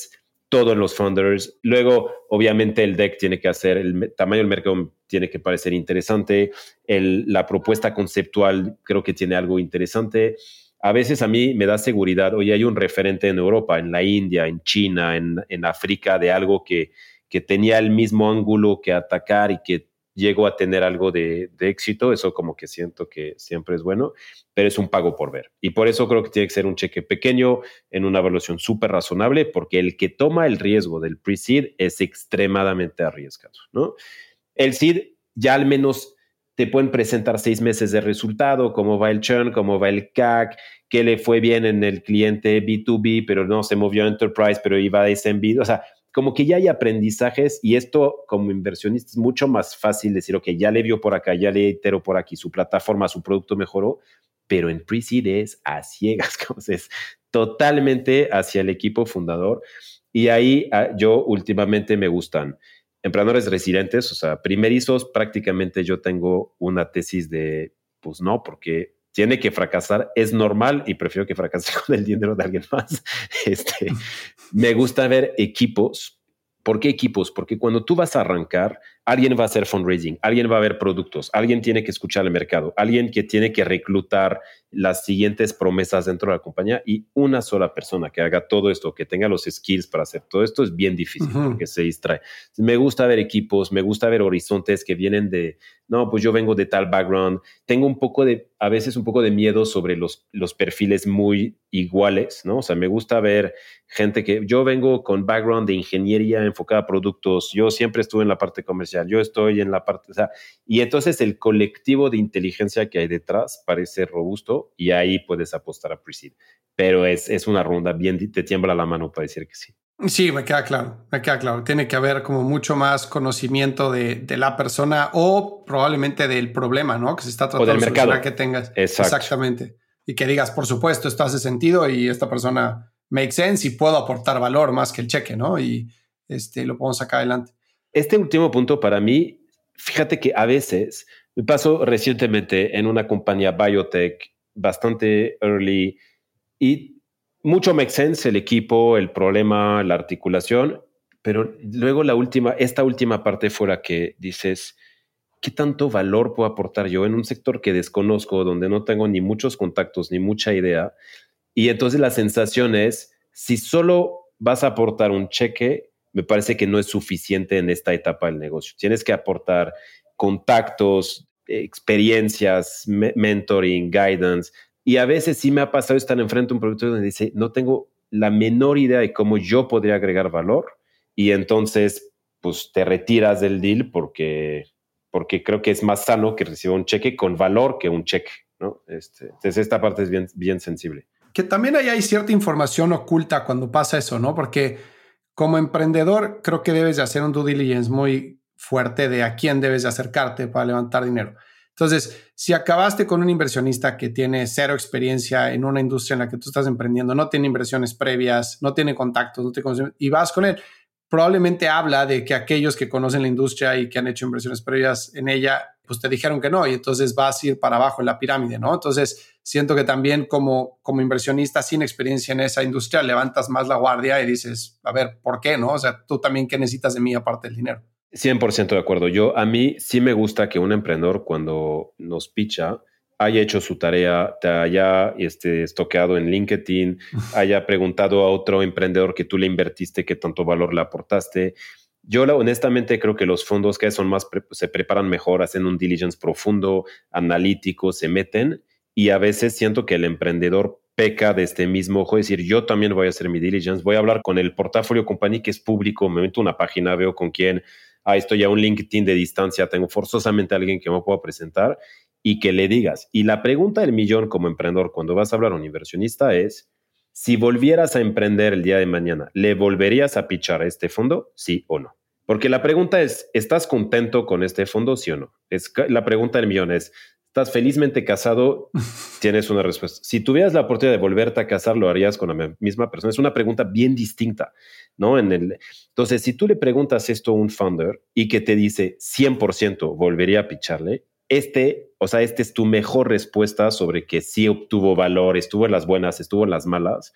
todos los founders. Luego, obviamente, el deck tiene que hacer, el me- tamaño del mercado tiene que parecer interesante. El, la propuesta conceptual creo que tiene algo interesante. A veces a mí me da seguridad, oye, hay un referente en Europa, en la India, en China, en, en África, de algo que, que tenía el mismo ángulo que atacar y que llegó a tener algo de, de éxito. Eso como que siento que siempre es bueno, pero es un pago por ver. Y por eso creo que tiene que ser un cheque pequeño en una evaluación súper razonable, porque el que toma el riesgo del pre-seed es extremadamente arriesgado, ¿no? El seed ya al menos te pueden presentar seis meses de resultado, cómo va el churn, cómo va el C A C, qué le fue bien en el cliente B dos B, pero no se movió a Enterprise, pero iba a S M B. O sea, como que ya hay aprendizajes y esto como inversionista es mucho más fácil decir, ok, ya le vio por acá, ya le itero por aquí, su plataforma, su producto mejoró, pero en pre-seed es a ciegas, como es totalmente hacia el equipo fundador. Y ahí ah, yo últimamente me gustan emprendedores resilientes, o sea, primerizos. Prácticamente yo tengo una tesis de, pues no, porque tiene que fracasar, es normal y prefiero que fracase con el dinero de alguien más. Este, me gusta ver equipos. ¿Por qué equipos? Porque cuando tú vas a arrancar, alguien va a hacer fundraising, alguien va a ver productos, alguien tiene que escuchar el mercado, alguien que tiene que reclutar las siguientes promesas dentro de la compañía, y una sola persona que haga todo esto, que tenga los skills para hacer todo esto, es bien difícil. Uh-huh. Porque se distrae. Me gusta ver equipos, me gusta ver horizontes que vienen de, no, pues yo vengo de tal background, tengo un poco de, a veces un poco de miedo sobre los, los perfiles muy iguales, ¿no? O sea, me gusta ver gente que, yo vengo con background de ingeniería enfocada a productos, yo siempre estuve en la parte comercial, yo estoy en la parte, o sea, y entonces el colectivo de inteligencia que hay detrás parece robusto y ahí puedes apostar a pre-seed. Pero es, es una ronda bien, te tiembla la mano para decir que sí. Sí, me queda claro, me queda claro. Tiene que haber como mucho más conocimiento de, de la persona o probablemente del problema, ¿no? Que se está tratando de solucionar que tengas. Exacto. Exactamente. Y que digas, por supuesto, esto hace sentido y esta persona make sense y puedo aportar valor más que el cheque, ¿no? Y este, lo podemos sacar adelante. Este último punto para mí, fíjate que a veces me pasó recientemente en una compañía biotech bastante early y mucho make sense el equipo, el problema, la articulación, pero luego la última, esta última parte fue la que dices, ¿qué tanto valor puedo aportar yo en un sector que desconozco, donde no tengo ni muchos contactos ni mucha idea? Y entonces la sensación es, si solo vas a aportar un cheque, me parece que no es suficiente en esta etapa del negocio. Tienes que aportar contactos, experiencias, me- mentoring, guidance. Y a veces sí me ha pasado estar enfrente de un producto donde dice, no tengo la menor idea de cómo yo podría agregar valor. Y entonces, pues te retiras del deal porque, porque creo que es más sano que reciba un cheque con valor que un cheque, ¿no? Este, entonces esta parte es bien, bien sensible. Que también ahí hay cierta información oculta cuando pasa eso, ¿no? Porque como emprendedor creo que debes de hacer un due diligence muy fuerte de a quién debes de acercarte para levantar dinero. Entonces, si acabaste con un inversionista que tiene cero experiencia en una industria en la que tú estás emprendiendo, no tiene inversiones previas, no tiene contactos, no te conoce, y vas con él, probablemente habla de que aquellos que conocen la industria y que han hecho inversiones previas en ella, pues te dijeron que no, y entonces vas a ir para abajo en la pirámide, ¿no? Entonces, siento que también como, como inversionista sin experiencia en esa industria, levantas más la guardia y dices, a ver, ¿por qué, no? O sea, tú también, ¿qué necesitas de mí aparte del dinero? cien por ciento de acuerdo. Yo, a mí sí me gusta que un emprendedor cuando nos picha haya hecho su tarea, te haya este, estoqueado en LinkedIn, haya preguntado a otro emprendedor que tú le invertiste, qué tanto valor le aportaste. Yo honestamente creo que los fondos que son más, pre- se preparan mejor, hacen un diligence profundo, analítico, se meten, y a veces siento que el emprendedor peca de este mismo ojo, es decir, yo también voy a hacer mi diligence, voy a hablar con el portafolio company que es público, me meto una página, veo con quién, ah, estoy a un LinkedIn de distancia, tengo forzosamente a alguien que me pueda presentar y que le digas. Y la pregunta del millón como emprendedor cuando vas a hablar a un inversionista es, si volvieras a emprender el día de mañana, ¿le volverías a pichar a este fondo? ¿Sí o no? Porque la pregunta es, ¿estás contento con este fondo? ¿Sí o no? Es, la pregunta del millón es, ¿estás felizmente casado? Tienes una respuesta. Si tuvieras la oportunidad de volverte a casar, ¿lo harías con la misma persona? Es una pregunta bien distinta, ¿no? En el, entonces, si tú le preguntas esto a un founder y que te dice cien por ciento volvería a picharle, este, o sea, este es tu mejor respuesta sobre que sí obtuvo valor, estuvo en las buenas, estuvo en las malas.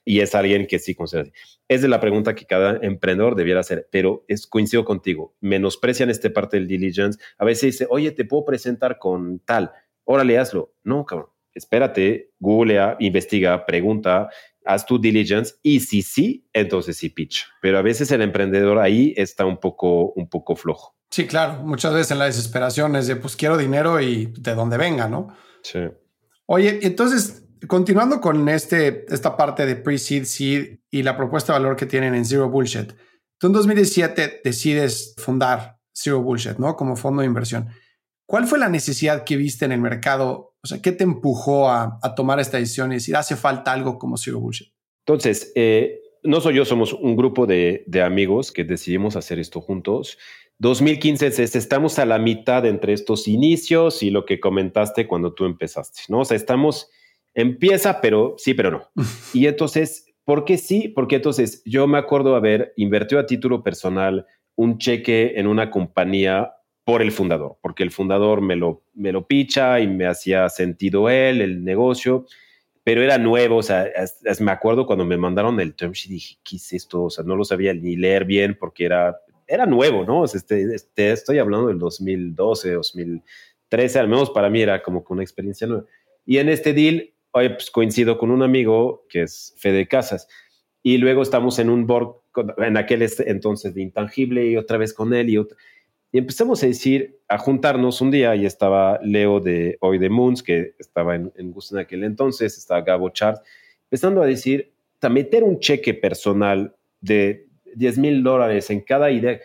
y es alguien que sí considera. Es de la pregunta que cada emprendedor debiera hacer, pero es, coincido contigo, menosprecian esta parte del diligence. A veces dice, oye, te puedo presentar con tal, órale, hazlo. No, cabrón, espérate, googlea, investiga, pregunta, haz tu diligence y si sí, entonces sí pitch. Pero a veces el emprendedor ahí está un poco, un poco flojo. Sí, claro. Muchas veces en la desesperación es de, pues quiero dinero y de donde venga, ¿no? Sí. Oye, entonces, continuando con este, esta parte de pre-seed, seed y la propuesta de valor que tienen en Zero Bullshit, tú en dos mil diecisiete decides fundar Zero Bullshit, ¿no? Como fondo de inversión. ¿Cuál fue la necesidad que viste en el mercado? O sea, ¿qué te empujó a, a tomar esta decisión y decir, hace falta algo como Zero Bullshit? Entonces, eh, no soy yo, somos un grupo de, de amigos que decidimos hacer esto juntos. dos mil quince es, estamos a la mitad entre estos inicios y lo que comentaste cuando tú empezaste, ¿no? O sea, estamos, empieza, pero sí, pero no. Y entonces, ¿por qué sí? Porque entonces yo me acuerdo haber invertido a título personal un cheque en una compañía por el fundador, porque el fundador me lo, me lo picha y me hacía sentido él, el negocio, pero era nuevo, o sea, es, es, me acuerdo cuando me mandaron el term sheet, dije, ¿qué es esto? O sea, no lo sabía ni leer bien porque era, era nuevo, ¿no? O sea, este, este, estoy hablando del dos mil doce, dos mil trece, al menos para mí era como que una experiencia nueva. Y en este deal, hoy pues, coincido con un amigo que es Fede Casas, y luego estamos en un board, en aquel entonces de Intangible, y otra vez con él, y otra. Y empezamos a decir, a juntarnos un día, y estaba Leo de hoy de Moons, que estaba en, en Gusto en aquel entonces, estaba Gabo Chart, empezando a decir, a meter un cheque personal de diez mil dólares en cada idea.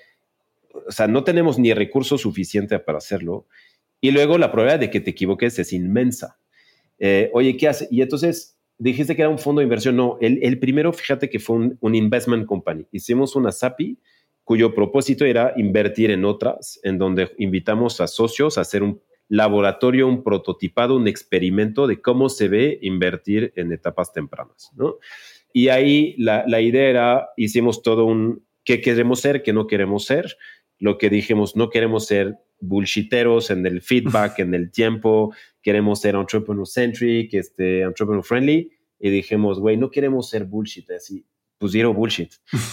O sea, no tenemos ni recursos suficientes para hacerlo. Y luego la probabilidad de que te equivoques es inmensa. Eh, oye, ¿qué hace? Y entonces dijiste que era un fondo de inversión. No, el, el primero, fíjate que fue un, un investment company. Hicimos una S A P I cuyo propósito era invertir en otras, en donde invitamos a socios a hacer un laboratorio, un prototipado, un experimento de cómo se ve invertir en etapas tempranas, ¿no? Y ahí la, la idea era, hicimos todo un, ¿qué queremos ser? ¿Qué no queremos ser? Lo que dijimos, no queremos ser bullshiteros en el feedback, en el tiempo, queremos ser entrepreneur-centric, este, entrepreneur-friendly, y dijimos, güey, no queremos ser bullshit, así, pues zero bullshit.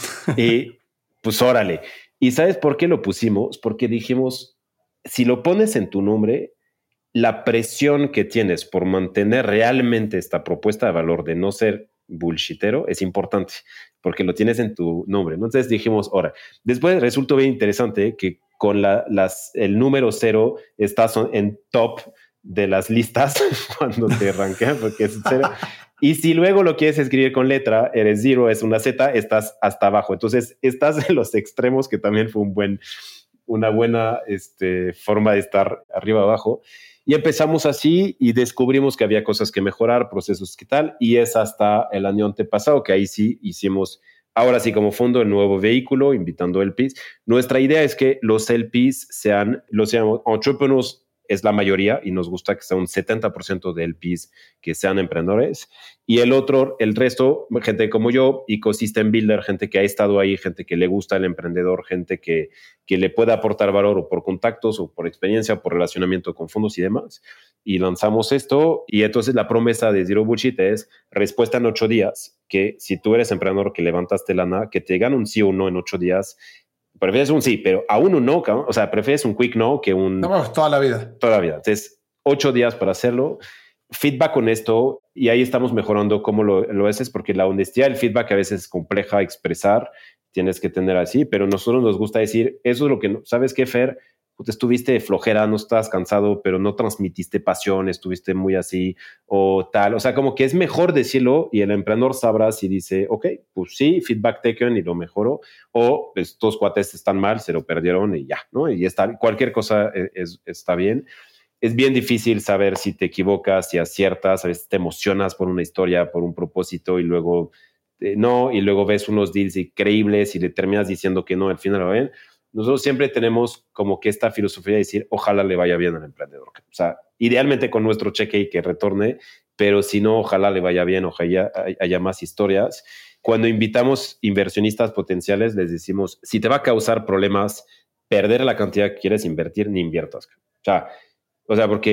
Y pues órale. ¿Y sabes por qué lo pusimos? Porque dijimos, si lo pones en tu nombre, la presión que tienes por mantener realmente esta propuesta de valor de no ser bullshitero es importante, porque lo tienes en tu nombre. Entonces dijimos, ahora, después resultó bien interesante que con la, las, el número cero estás en top de las listas cuando te rankean, porque es cero. Y si luego lo quieres escribir con letra, eres zero, es una Z, estás hasta abajo. Entonces, estás en los extremos, que también fue un buen, una buena este, forma de estar arriba abajo. Y empezamos así y descubrimos que había cosas que mejorar, procesos que tal, y es hasta el año antepasado que ahí sí hicimos, ahora sí como fondo, el nuevo vehículo, invitando L Ps. Nuestra idea es que los L Ps sean, los llamamos entrepreneurs, es la mayoría, y nos gusta que sea un setenta por ciento de L Ps que sean emprendedores, y el otro, el resto, gente como yo, ecosystem builder, gente que ha estado ahí, gente que le gusta el emprendedor, gente que, que le pueda aportar valor o por contactos o por experiencia, por relacionamiento con fondos y demás. Y lanzamos esto, y entonces la promesa de Zero Bullshit es respuesta en ocho días, que si tú eres emprendedor que levantaste lana, que te gane un sí o un no en ocho días. Prefieres un sí, pero aún un no, o sea, prefieres un quick no que un... No, toda la vida. Toda la vida. Entonces, ocho días para hacerlo. Feedback con esto, y ahí estamos mejorando cómo lo, lo haces, porque la honestidad del feedback a veces es compleja expresar, tienes que tener así, pero a nosotros nos gusta decir, eso es lo que, ¿sabes qué, Fer? Pues estuviste flojera, no estabas cansado, pero no transmitiste pasión, estuviste muy así o tal. O sea, como que es mejor decirlo y el emprendedor sabrá si dice, ok, pues sí, feedback taken y lo mejoró, o estos cuates están mal, se lo perdieron y ya, ¿no? Y está, cualquier cosa es, es, está bien. Es bien difícil saber si te equivocas, si aciertas, a veces te emocionas por una historia, por un propósito y luego eh, no, y luego ves unos deals increíbles y le terminas diciendo que no, al final lo ven. Nosotros siempre tenemos como que esta filosofía de decir, ojalá le vaya bien al emprendedor. O sea, idealmente con nuestro cheque y que retorne, pero si no, ojalá le vaya bien, ojalá haya más historias. Cuando invitamos inversionistas potenciales, les decimos, si te va a causar problemas perder la cantidad que quieres invertir, ni inviertas. O sea, o sea, porque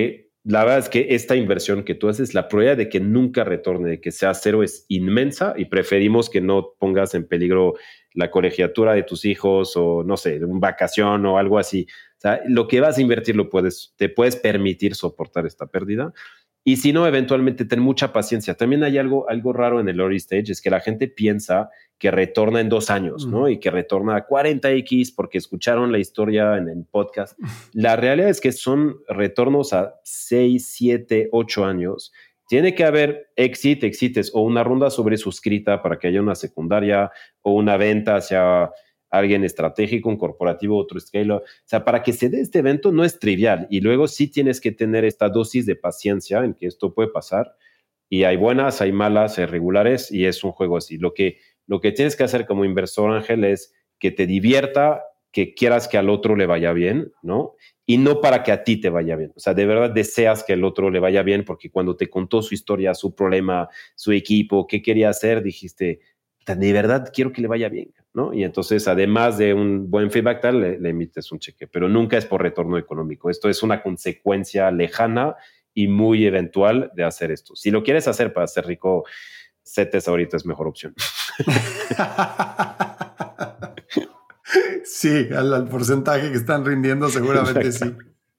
la verdad es que esta inversión que tú haces, la probabilidad de que nunca retorne, de que sea cero, es inmensa y preferimos que no pongas en peligro la colegiatura de tus hijos o, no sé, una vacación o algo así. O sea, lo que vas a invertir lo puedes, te puedes permitir soportar esta pérdida. Y si no, eventualmente ten mucha paciencia. También hay algo, algo raro en el early stage, es que la gente piensa que retorna en dos años, ¿no? Y que retorna a cuarenta equis porque escucharon la historia en el podcast. La realidad es que son retornos a seis, siete, ocho años. Tiene que haber exit, exites o una ronda sobresuscrita para que haya una secundaria o una venta hacia alguien estratégico, un corporativo, otro scale. O sea, para que se dé este evento no es trivial y luego sí tienes que tener esta dosis de paciencia en que esto puede pasar y hay buenas, hay malas, hay regulares y es un juego así. Lo que, lo que tienes que hacer como inversor, Ángel, es que te divierta, que quieras que al otro le vaya bien, ¿no? Y no para que a ti te vaya bien. O sea, de verdad deseas que al otro le vaya bien porque cuando te contó su historia, su problema, su equipo, qué quería hacer, dijiste, de verdad quiero que le vaya bien, ¿no? Y entonces, además de un buen feedback, tal, le, le emites un cheque, pero nunca es por retorno económico. Esto es una consecuencia lejana y muy eventual de hacer esto. Si lo quieres hacer para ser rico, C E T E S ahorita es mejor opción. Sí, al, al porcentaje que están rindiendo seguramente sí.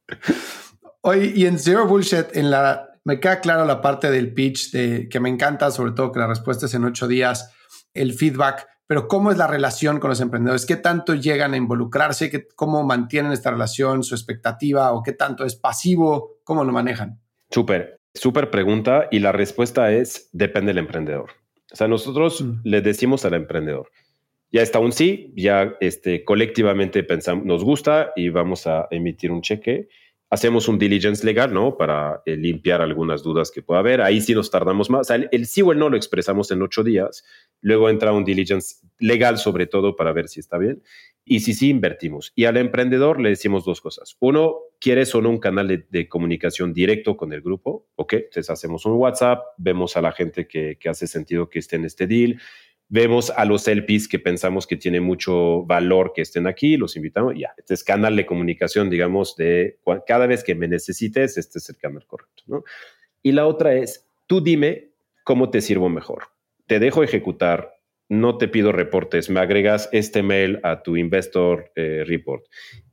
Oye, y en Zero Bullshit, en la, me queda claro la parte del pitch de, que me encanta, sobre todo que la respuesta es en ocho días, el feedback, pero ¿cómo es la relación con los emprendedores? ¿Qué tanto llegan a involucrarse? ¿Qué, ¿Cómo mantienen esta relación, su expectativa? ¿O qué tanto es pasivo? ¿Cómo lo manejan? Súper, súper pregunta y la respuesta es depende del emprendedor. O sea, nosotros mm. le decimos al emprendedor, ya está un sí, ya este, colectivamente pensamos, nos gusta y vamos a emitir un cheque. Hacemos un diligence legal, ¿no? Para eh, limpiar algunas dudas que pueda haber. Ahí sí nos tardamos más. O sea, el, el sí o el no lo expresamos en ocho días. Luego entra un diligence legal, sobre todo, para ver si está bien. Y si sí, invertimos. Y al emprendedor le decimos dos cosas. Uno, ¿quieres o no un canal de, de comunicación directo con el grupo? Ok, entonces hacemos un WhatsApp, vemos a la gente que, que hace sentido que esté en este deal. Vemos a los L Ps que pensamos que tiene mucho valor que estén aquí, los invitamos, ya. Este es canal de comunicación, digamos, de cada vez que me necesites, este es el canal correcto, ¿no? Y la otra es, tú dime cómo te sirvo mejor. Te dejo ejecutar, no te pido reportes, me agregas este mail a tu investor eh, report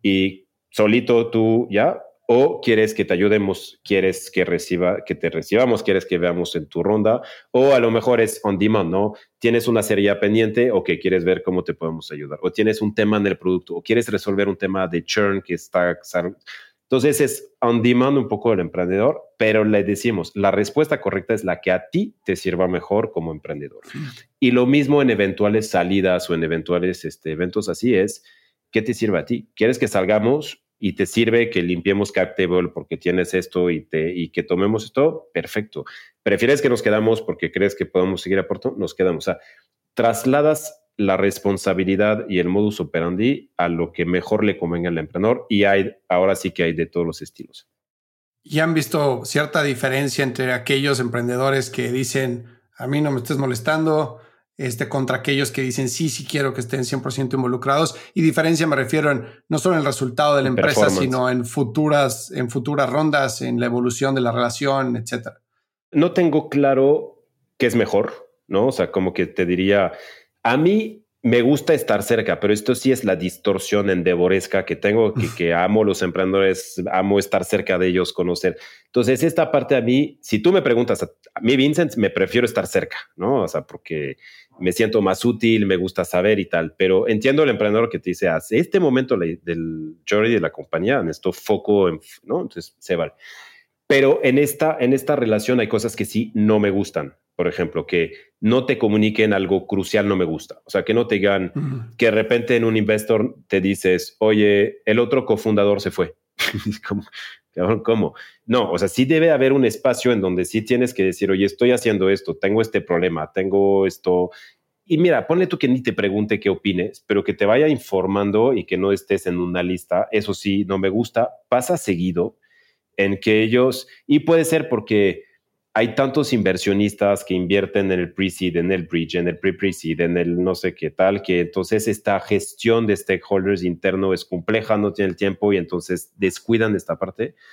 y solito tú, ¿ya? O quieres que te ayudemos, quieres que reciba, que te recibamos, quieres que veamos en tu ronda, o a lo mejor es on demand, ¿no? Tienes una serie ya pendiente o que quieres ver cómo te podemos ayudar, o tienes un tema en el producto, o quieres resolver un tema de churn que está... Entonces es on demand un poco el emprendedor, pero le decimos, la respuesta correcta es la que a ti te sirva mejor como emprendedor. Y lo mismo en eventuales salidas o en eventuales este, eventos así es, ¿qué te sirve a ti? ¿Quieres que salgamos y te sirve que limpiemos CapTable porque tienes esto y, te, y que tomemos esto? Perfecto. ¿Prefieres que nos quedamos porque crees que podemos seguir aportando? Nos quedamos. O sea, trasladas la responsabilidad y el modus operandi a lo que mejor le convenga al emprendedor y hay, ahora sí que hay de todos los estilos. ¿Y han visto cierta diferencia entre aquellos emprendedores que dicen, a mí no me estés molestando, Este, contra aquellos que dicen sí, sí quiero que estén cien por ciento involucrados? Y diferencia me refiero en no solo en el resultado de la empresa, sino en futuras, en futuras rondas, en la evolución de la relación, etcétera. No tengo claro qué es mejor, ¿no? O sea, como que te diría, a mí me gusta estar cerca, pero esto sí es la distorsión endeavoresca que tengo, que, que amo los emprendedores, amo estar cerca de ellos, conocer. Entonces, esta parte a mí, si tú me preguntas, a mí, Vincent, me prefiero estar cerca, ¿no? O sea, porque me siento más útil, me gusta saber y tal, pero entiendo el emprendedor que te dice, a este momento del journey de la compañía, necesito foco, en, ¿no? Entonces, se vale. Pero en esta, en esta relación hay cosas que sí no me gustan. Por ejemplo, que no te comuniquen algo crucial, no me gusta. O sea, que no te digan uh-huh. que de repente en un investor te dices, oye, el otro cofundador se fue. ¿Cómo? ¿Cómo? No, o sea, sí debe haber un espacio en donde sí tienes que decir, oye, estoy haciendo esto, tengo este problema, tengo esto. Y mira, ponle tú que ni te pregunte qué opines, pero que te vaya informando y que no estés en una lista. Eso sí, no me gusta. Pasa seguido en que ellos, y puede ser porque hay tantos inversionistas que invierten en el pre-seed, en el bridge, en el pre-pre-seed, en el no sé qué tal, que entonces esta gestión de stakeholders interno es compleja, no tiene el tiempo y entonces descuidan esta parte.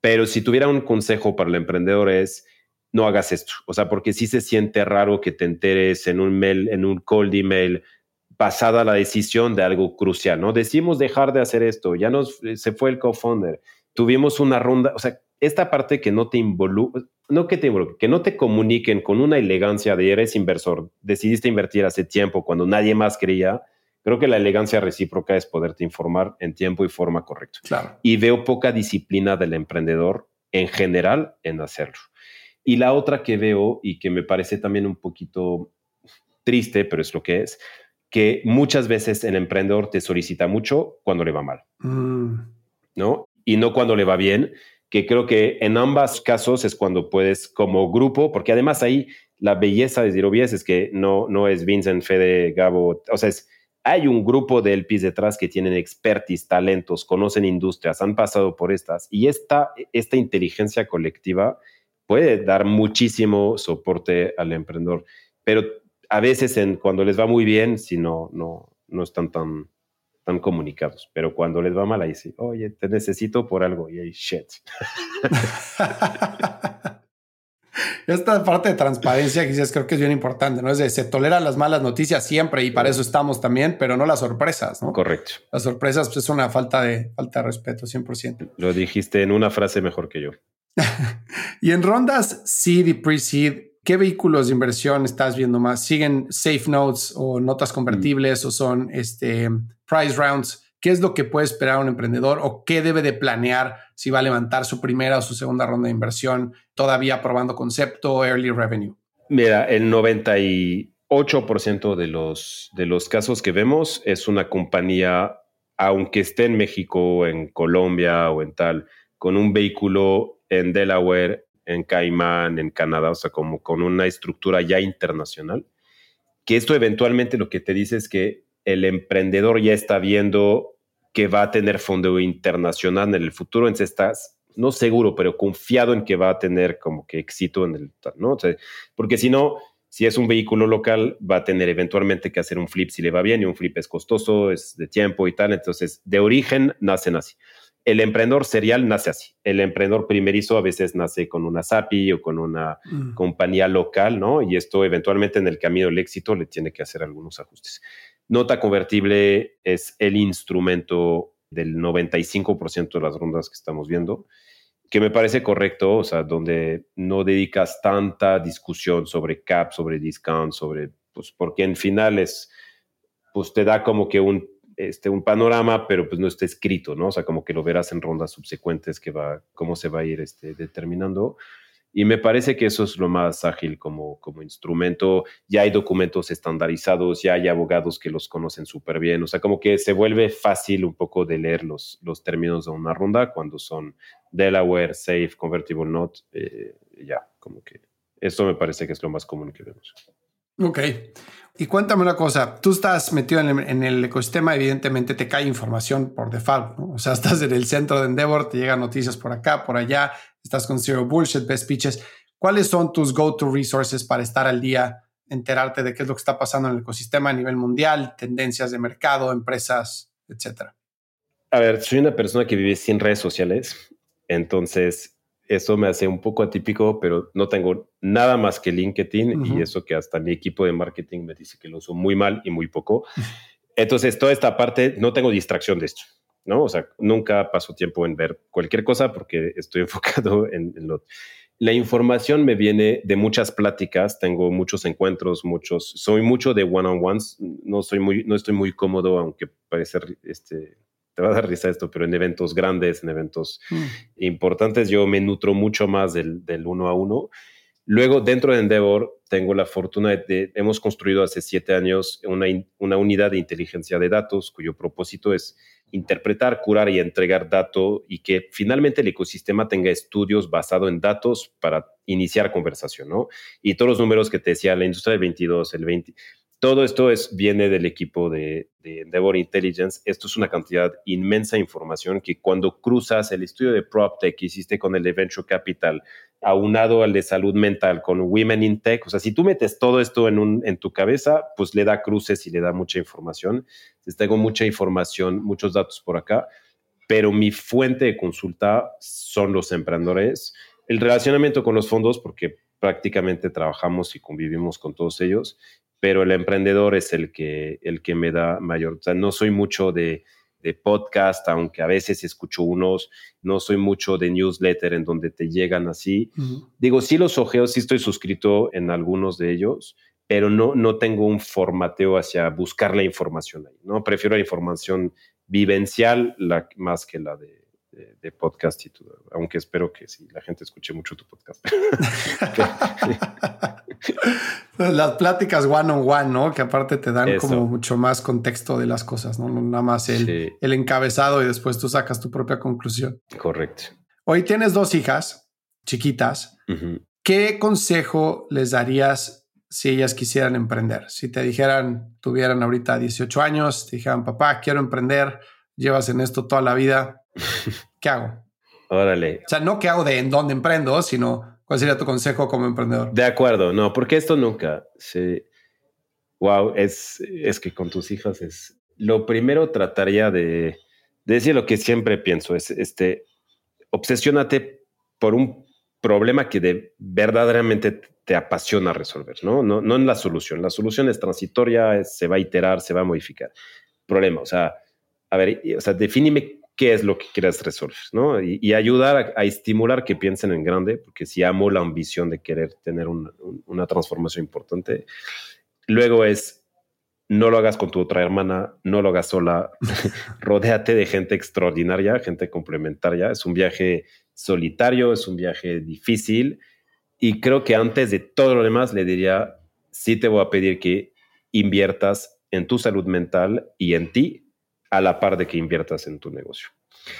Pero si tuviera un consejo para el emprendedor es no hagas esto. O sea, porque sí se siente raro que te enteres en un mail, en un cold email, pasada la decisión de algo crucial, ¿no? Decimos dejar de hacer esto, ya nos, se fue el co-founder, tuvimos una ronda, o sea, esta parte que no te involucra, no que te involucre, que no te comuniquen con una elegancia de eres inversor, decidiste invertir hace tiempo cuando nadie más quería. Creo que la elegancia recíproca es poderte informar en tiempo y forma correcta. Claro. Y veo poca disciplina del emprendedor en general en hacerlo. Y la otra que veo y que me parece también un poquito triste, pero es lo que es, que muchas veces el emprendedor te solicita mucho cuando le va mal, mm. ¿no? Y no cuando le va bien, que creo que en ambos casos es cuando puedes como grupo, porque además ahí la belleza de Zero B S es que no, no es Vincent, Fede, Gabo, o sea, es, hay un grupo de L Ps detrás que tienen expertise, talentos, conocen industrias, han pasado por estas, y esta, esta inteligencia colectiva puede dar muchísimo soporte al emprendedor, pero a veces en, cuando les va muy bien, si no, no, no están tan, tan comunicados, pero cuando les va mal ahí sí, oye, te necesito por algo y ahí shit. Esta parte de transparencia que dices creo que es bien importante, ¿no? Es de se toleran las malas noticias siempre y para eso estamos también, pero no las sorpresas, ¿no? Correcto. Las sorpresas pues, es una falta de, falta de respeto, cien por ciento. Lo dijiste en una frase mejor que yo. Y en rondas seed y pre-seed, ¿qué vehículos de inversión estás viendo más? ¿Siguen safe notes o notas convertibles mm. o son este, price rounds? ¿Qué es lo que puede esperar un emprendedor o qué debe de planear si va a levantar su primera o su segunda ronda de inversión todavía probando concepto, early revenue? Mira, el noventa y ocho por ciento de los, de los casos que vemos es una compañía, aunque esté en México, en Colombia o en tal, con un vehículo en Delaware, en Caimán, en Canadá, o sea, como con una estructura ya internacional, que esto eventualmente lo que te dice es que el emprendedor ya está viendo que va a tener fondo internacional en el futuro, entonces estás, no seguro, pero confiado en que va a tener como que éxito en el, ¿no? O sea, porque si no, si es un vehículo local, va a tener eventualmente que hacer un flip si le va bien, y un flip es costoso, es de tiempo y tal, entonces de origen nacen así. El emprendedor serial nace así. El emprendedor primerizo a veces nace con una S A P I o con una mm. compañía local, ¿no? Y esto eventualmente en el camino del éxito le tiene que hacer algunos ajustes. Nota convertible es el instrumento del noventa y cinco por ciento de las rondas que estamos viendo, que me parece correcto, o sea, donde no dedicas tanta discusión sobre cap, sobre discount, sobre, pues, porque en finales, pues te da como que un Este, un panorama, pero pues no está escrito, ¿no? O sea, como que lo verás en rondas subsecuentes que va, cómo se va a ir este, determinando. Y me parece que eso es lo más ágil como, como instrumento. Ya hay documentos estandarizados, ya hay abogados que los conocen súper bien. O sea, como que se vuelve fácil un poco de leer los, los términos de una ronda cuando son Delaware, Safe, Convertible Note. Eh, ya, como que eso me parece que es lo más común que vemos. Ok. Y cuéntame una cosa, tú estás metido en el, en el ecosistema, evidentemente te cae información por default, ¿no? O sea, estás en el centro de Endeavor, te llegan noticias por acá, por allá, estás con Zero Bullshit, Best Pitches. ¿Cuáles son tus go-to resources para estar al día, enterarte de qué es lo que está pasando en el ecosistema a nivel mundial, tendencias de mercado, empresas, etcétera? A ver, soy una persona que vive sin redes sociales, entonces eso me hace un poco atípico, pero no tengo nada más que LinkedIn, uh-huh. y eso que hasta mi equipo de marketing me dice que lo uso muy mal y muy poco. Entonces, toda esta parte, no tengo distracción de esto, ¿no? O sea, nunca paso tiempo en ver cualquier cosa porque estoy enfocado en, en lo... La información me viene de muchas pláticas, tengo muchos encuentros, muchos... Soy mucho de one-on-ones, no, soy muy, no estoy muy cómodo, aunque parece... Este, te va a dar risa esto, pero en eventos grandes, en eventos mm. importantes, yo me nutro mucho más del, del uno a uno. Luego, dentro de Endeavor, tengo la fortuna de, de hemos construido hace siete años una, una unidad de inteligencia de datos cuyo propósito es interpretar, curar y entregar datos y que finalmente el ecosistema tenga estudios basados en datos para iniciar conversación, ¿no? Y todos los números que te decía, la industria del veintidós, el veinte... Todo esto es, viene del equipo de, de Endeavor Intelligence. Esto es una cantidad inmensa de información que cuando cruzas el estudio de PropTech que hiciste con el de Venture Capital, aunado al de salud mental con Women in Tech, o sea, si tú metes todo esto en, un, en tu cabeza, pues le da cruces y le da mucha información. Entonces tengo mucha información, muchos datos por acá. pero mi fuente de consulta son los emprendedores. El relacionamiento con los fondos, porque prácticamente trabajamos y convivimos con todos ellos, pero el emprendedor es el que, el que me da mayor. O sea, no soy mucho de, de podcast, aunque a veces escucho unos, no soy mucho de newsletter en donde te llegan así. Uh-huh. Digo, sí los ojeo, sí estoy suscrito en algunos de ellos, pero no, no tengo un formateo hacia buscar la información ahí, ¿no? Prefiero la información vivencial la, más que la de, de, de podcast y todo, aunque espero que sí, la gente escuche mucho tu podcast. Las pláticas one on one, ¿no? Que aparte te dan Eso. como mucho más contexto de las cosas, ¿no? No nada más el, sí. el encabezado y después tú sacas tu propia conclusión. Correcto. Hoy tienes dos hijas chiquitas. Uh-huh. ¿Qué consejo les darías si ellas quisieran emprender? Si te dijeran, tuvieran ahorita dieciocho años, te dijeran, papá, quiero emprender, llevas en esto toda la vida, ¿qué hago? Órale. O sea, no qué hago de en dónde emprendo, sino cuál sería tu consejo como emprendedor. De acuerdo, no, porque esto nunca se... Wow, es, es que con tus hijas es... Lo primero trataría de, de decir lo que siempre pienso, es este, obsesiónate por un problema que de, verdaderamente te apasiona resolver, ¿no? No, no en la solución. La solución es transitoria, es, se va a iterar, se va a modificar. Problema, o sea, a ver, o sea, defíneme qué es lo que quieres resolver, ¿no? Y, y ayudar a, a estimular que piensen en grande, porque si amo la ambición de querer tener un, un, una transformación importante. Luego es, no lo hagas con tu otra hermana, no lo hagas sola, rodéate de gente extraordinaria, gente complementaria. Es un viaje solitario, es un viaje difícil, y creo que antes de todo lo demás le diría, sí te voy a pedir que inviertas en tu salud mental y en ti a la par de que inviertas en tu negocio.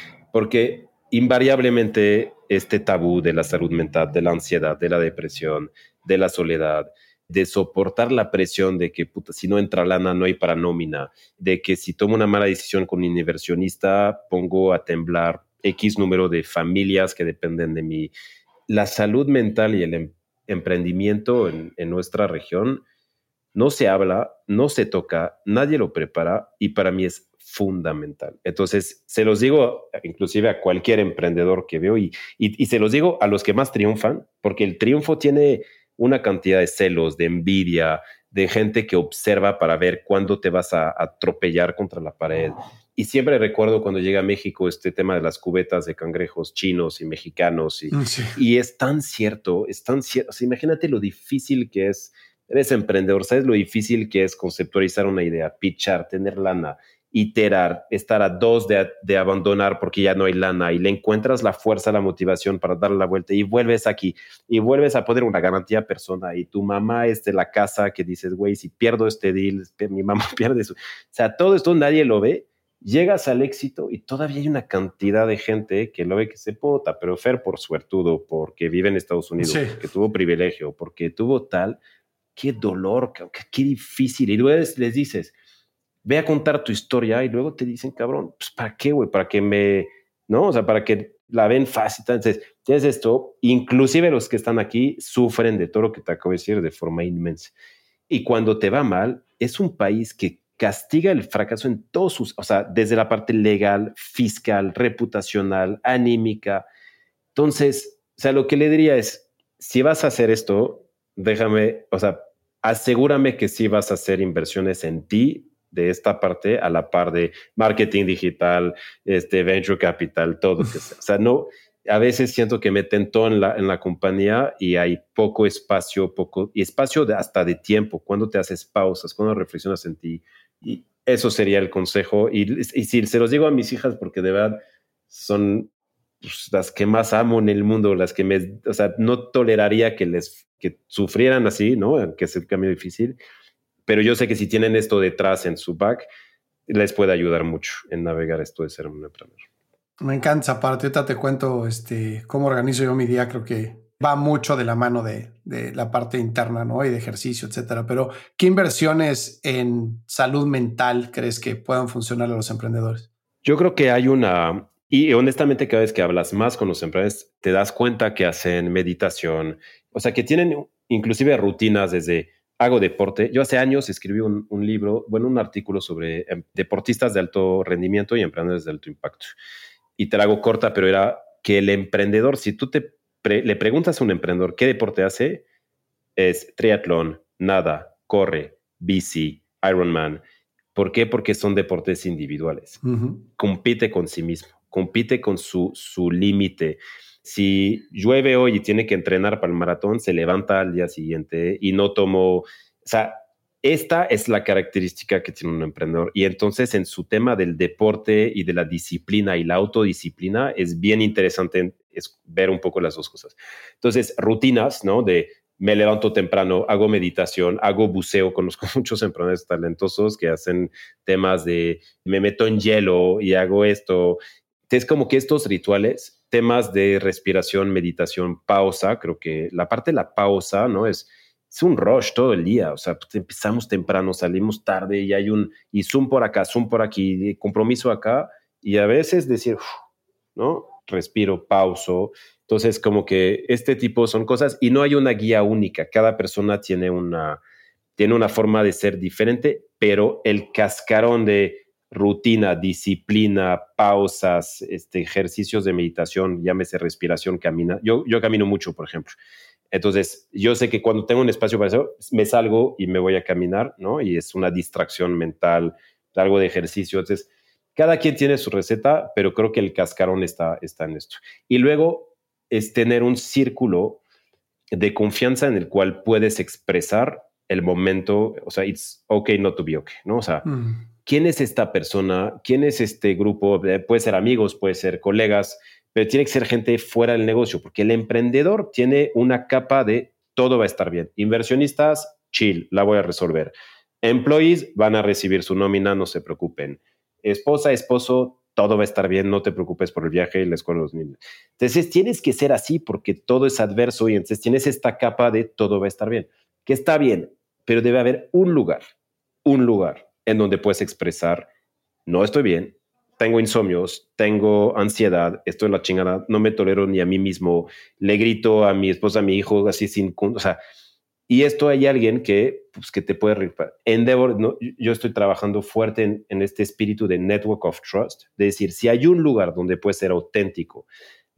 Porque invariablemente este tabú de la salud mental, de la ansiedad, de la depresión, de la soledad, de soportar la presión de que puta, si no entra lana no hay para nómina, de que si tomo una mala decisión con mi inversionista pongo a temblar X número de familias que dependen de mí. La salud mental y el em- emprendimiento en, en nuestra región no se habla, no se toca, nadie lo prepara y para mí es fundamental. Entonces, se los digo inclusive a cualquier emprendedor que veo y, y, y se los digo a los que más triunfan, porque el triunfo tiene una cantidad de celos, de envidia, de gente que observa para ver cuándo te vas a atropellar contra la pared. Y siempre recuerdo cuando llegué a México este tema de las cubetas de cangrejos chinos y mexicanos. Y, sí. y es tan cierto, es tan cierto. O sea, imagínate lo difícil que es. Eres emprendedor, ¿sabes lo difícil que es conceptualizar una idea, pitchar, tener lana, iterar, estar a dos de, de abandonar porque ya no hay lana y le encuentras la fuerza, la motivación para darle la vuelta y vuelves aquí y vuelves a poner una garantía a persona y tu mamá es de la casa que dices, güey, si pierdo este deal, mi mamá pierde eso. O sea, todo esto nadie lo ve, llegas al éxito y todavía hay una cantidad de gente que lo ve que se pota, pero Fer por suertudo, porque vive en Estados Unidos, sí. porque tuvo privilegio, porque tuvo tal... Qué dolor, qué difícil. Y luego les dices, ve a contar tu historia y luego te dicen, cabrón, pues ¿para qué, güey? Para que me, ¿no? O sea, para que la ven fácil. Entonces, tienes esto, inclusive los que están aquí sufren de todo lo que te acabo de decir de forma inmensa. Y cuando te va mal, es un país que castiga el fracaso en todos sus, o sea, desde la parte legal, fiscal, reputacional, anímica. Entonces, o sea, lo que le diría es, si vas a hacer esto, déjame, o sea, asegúrame que sí vas a hacer inversiones en ti de esta parte a la par de marketing digital, este, venture capital, todo. Que sea. O sea, no, a veces siento que meten todo en la, en la compañía y hay poco espacio, poco, y espacio de, hasta de tiempo, cuando te haces pausas, cuando reflexionas en ti. Y eso sería el consejo. Y, y si se los digo a mis hijas, porque de verdad son... Pues, las que más amo en el mundo, las que me, o sea, no toleraría que les, que sufrieran así, ¿no? Que es el camino difícil, pero yo sé que si tienen esto detrás en su back, les puede ayudar mucho en navegar esto de ser un emprendedor. Me encanta esa parte. Ahorita te cuento este, cómo organizo yo mi día. Creo que va mucho de la mano de, de la parte interna, ¿no? Y de ejercicio, etcétera. Pero, ¿qué inversiones en salud mental crees que puedan funcionar a los emprendedores? Yo creo que hay una... Y honestamente, cada vez que hablas más con los emprendedores, te das cuenta que hacen meditación, o sea, que tienen inclusive rutinas desde hago deporte. Yo hace años escribí un, un libro, bueno, un artículo sobre eh, deportistas de alto rendimiento y emprendedores de alto impacto. y te la hago corta, pero era que el emprendedor, si tú te pre- le preguntas a un emprendedor qué deporte hace, es triatlón, nada, corre, bici, Ironman. ¿Por qué? Porque son deportes individuales. Uh-huh. Compite con sí mismo, compite con su, su límite. Si llueve hoy y tiene que entrenar para el maratón, se levanta al día siguiente y no tomó... O sea, esta es la característica que tiene un emprendedor. Y entonces en su tema del deporte y de la disciplina y la autodisciplina es bien interesante es ver un poco las dos cosas. Entonces, rutinas, ¿no? De me levanto temprano, hago meditación, hago buceo. Conozco muchos emprendedores talentosos que hacen temas de me meto en hielo y hago esto. Es como que estos rituales, temas de respiración, meditación, pausa, creo que la parte de la pausa, ¿no? Es, es un rush todo el día. O sea, pues empezamos temprano, salimos tarde y hay un y zoom por acá, zoom por aquí, compromiso acá. Y a veces decir, uf, ¿no? Respiro, pauso. Entonces, como que este tipo son cosas y no hay una guía única. Cada persona tiene una, tiene una forma de ser diferente, pero el cascarón de rutina, disciplina, pausas, este, ejercicios de meditación, llámese respiración, camina. Yo, yo camino mucho, por ejemplo. Entonces, yo sé que cuando tengo un espacio para eso, me salgo y me voy a caminar, ¿no? Y es una distracción mental, algo de ejercicio. Entonces, cada quien tiene su receta, pero creo que el cascarón está, está en esto. Y luego es tener un círculo de confianza en el cual puedes expresar el momento, o sea, it's okay not to be okay, ¿no? O sea, mm. ¿quién es esta persona? ¿Quién es este grupo? Eh, puede ser amigos, puede ser colegas, pero tiene que ser gente fuera del negocio, porque el emprendedor tiene una capa de todo va a estar bien. Inversionistas, chill, la voy a resolver. Employees van a recibir su nómina, no se preocupen. Esposa, esposo, todo va a estar bien, no te preocupes por el viaje y la escuela de los niños. Entonces tienes que ser así porque todo es adverso y entonces tienes esta capa de todo va a estar bien, que está bien, pero debe haber un lugar, un lugar en donde puedes expresar, no estoy bien, tengo insomnios, tengo ansiedad, estoy en la chingada, no me tolero ni a mí mismo, le grito a mi esposa, a mi hijo, así sin... O sea, y esto hay alguien que, pues, que te puede rifar. Endeavor, ¿no? Yo estoy trabajando fuerte en, en este espíritu de network of trust, de decir, si hay un lugar donde puedes ser auténtico,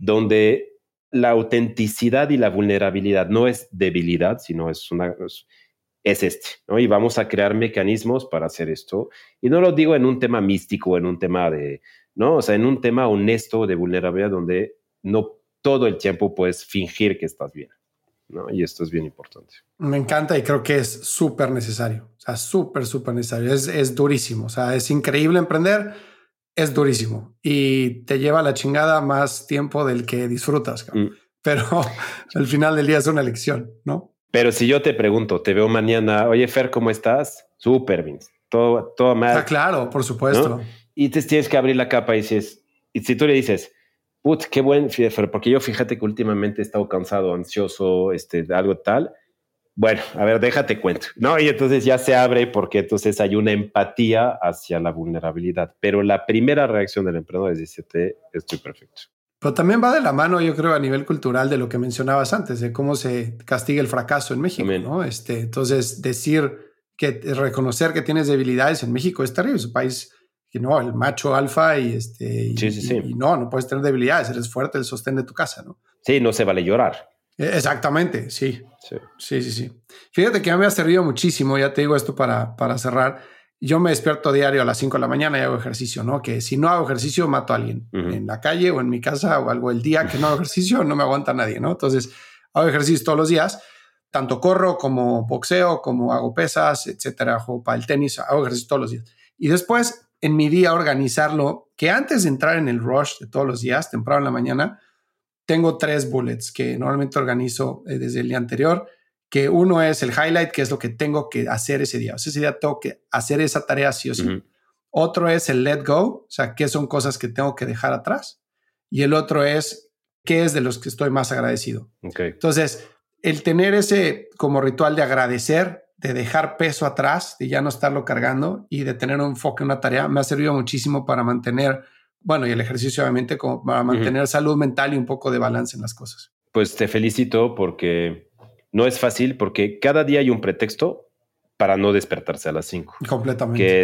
donde la autenticidad y la vulnerabilidad no es debilidad, sino es, una, es, es este, ¿no? Y vamos a crear mecanismos para hacer esto. Y no lo digo en un tema místico, en un tema de, ¿no? O sea, en un tema honesto de vulnerabilidad donde no todo el tiempo puedes fingir que estás bien, ¿no? Y esto es bien importante. Me encanta y creo que es súper necesario. O sea, súper, súper necesario. Es, es durísimo. O sea, es increíble emprender. Es durísimo y te lleva a la chingada más tiempo del que disfrutas. Mm. Pero al final del día es una lección, ¿no? Pero si yo te pregunto, te veo mañana, oye, Fer, ¿cómo estás? Súper bien. Todo, todo mal. Ah, claro, por supuesto. ¿No? Y te tienes que abrir la capa y dices, y si tú le dices, put, qué buen, Fer, porque yo fíjate que últimamente he estado cansado, ansioso, este, algo tal. Bueno, a ver, déjate cuento, ¿no? Y entonces ya se abre porque entonces hay una empatía hacia la vulnerabilidad. Pero la primera reacción del emprendedor es decirte, estoy perfecto. Pero también va de la mano, yo creo, a nivel cultural de lo que mencionabas antes, de cómo se castiga el fracaso en México, Amén. ¿no? Este, entonces, decir que reconocer que tienes debilidades en México es terrible. Es un país que no, el macho alfa y este, y, sí, sí, sí. y, y no, no puedes tener debilidades, eres fuerte, el sostén de tu casa, ¿no? Sí, no se vale llorar. Exactamente, sí. Sí, sí, sí. sí. Fíjate que a mí me ha servido muchísimo, ya te digo esto para, para cerrar. Yo me despierto diario a las cinco de la mañana y hago ejercicio, ¿no? Que si no hago ejercicio, mato a alguien uh-huh. en la calle o en mi casa o algo. El día que no hago ejercicio, no me aguanta nadie, ¿no? Entonces, hago ejercicio todos los días. Tanto corro como boxeo, como hago pesas, etcétera. Juego para el tenis, hago ejercicio todos los días. Y después, en mi día, organizarlo, que antes de entrar en el rush de todos los días, temprano en la mañana, tengo tres bullets que normalmente organizo eh, desde el día anterior, que uno es el highlight, que es lo que tengo que hacer ese día. O sea, ese día tengo que hacer esa tarea sí o sí. Uh-huh. Otro es el let go, o sea, qué son cosas que tengo que dejar atrás. Y el otro es qué es de los que estoy más agradecido. Okay. Entonces, el tener ese como ritual de agradecer, de dejar peso atrás, de ya no estarlo cargando y de tener un enfoque en una tarea, me ha servido muchísimo para mantener... Bueno, y el ejercicio obviamente como para mantener uh-huh. salud mental y un poco de balance en las cosas. Pues te felicito porque no es fácil, porque cada día hay un pretexto para no despertarse a las cinco. Completamente. Que es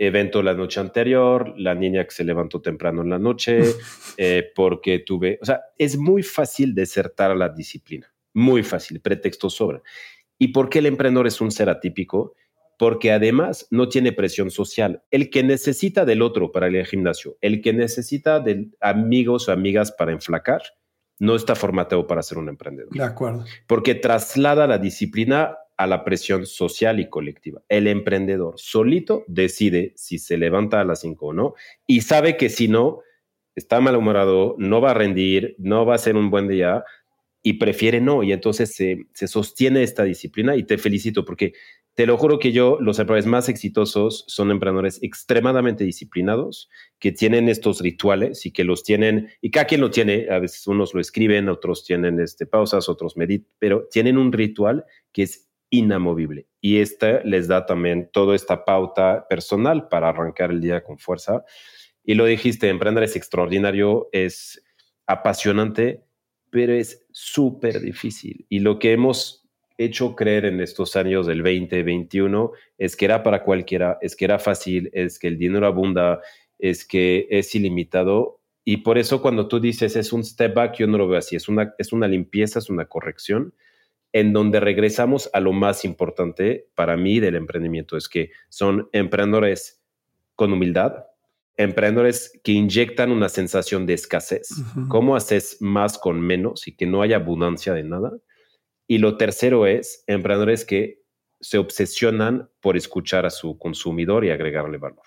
evento la noche anterior, la niña que se levantó temprano en la noche, eh, porque tuve... O sea, es muy fácil desertar a la disciplina. Muy fácil, pretextos sobran. ¿Y por qué el emprendedor es un ser atípico? Porque además no tiene presión social. El que necesita del otro para ir al gimnasio, el que necesita de amigos o amigas para enflacar, no está formatado para ser un emprendedor. De acuerdo. Porque traslada la disciplina a la presión social y colectiva. El emprendedor solito decide si se levanta a las cinco o no y sabe que si no, está malhumorado, no va a rendir, no va a ser un buen día y prefiere no. Y entonces se, se sostiene esta disciplina y te felicito porque te lo juro que yo, los emprendedores más exitosos son emprendedores extremadamente disciplinados que tienen estos rituales y que los tienen, y cada quien lo tiene, a veces unos lo escriben, otros tienen este, pausas, otros meditan, pero tienen un ritual que es inamovible y esta les da también toda esta pauta personal para arrancar el día con fuerza. Y lo dijiste, emprender es extraordinario, es apasionante, pero es súper difícil. Y lo que hemos hecho creer en estos años del veinte veintiuno es que era para cualquiera, es que era fácil, es que el dinero abunda, es que es ilimitado. Y por eso cuando tú dices es un step back, yo no lo veo así. Es una, es una limpieza, es una corrección en donde regresamos a lo más importante para mí del emprendimiento. Es que son emprendedores con humildad, emprendedores que inyectan una sensación de escasez. Uh-huh. ¿Cómo haces más con menos y que no haya abundancia de nada? Y lo tercero es emprendedores que se obsesionan por escuchar a su consumidor y agregarle valor.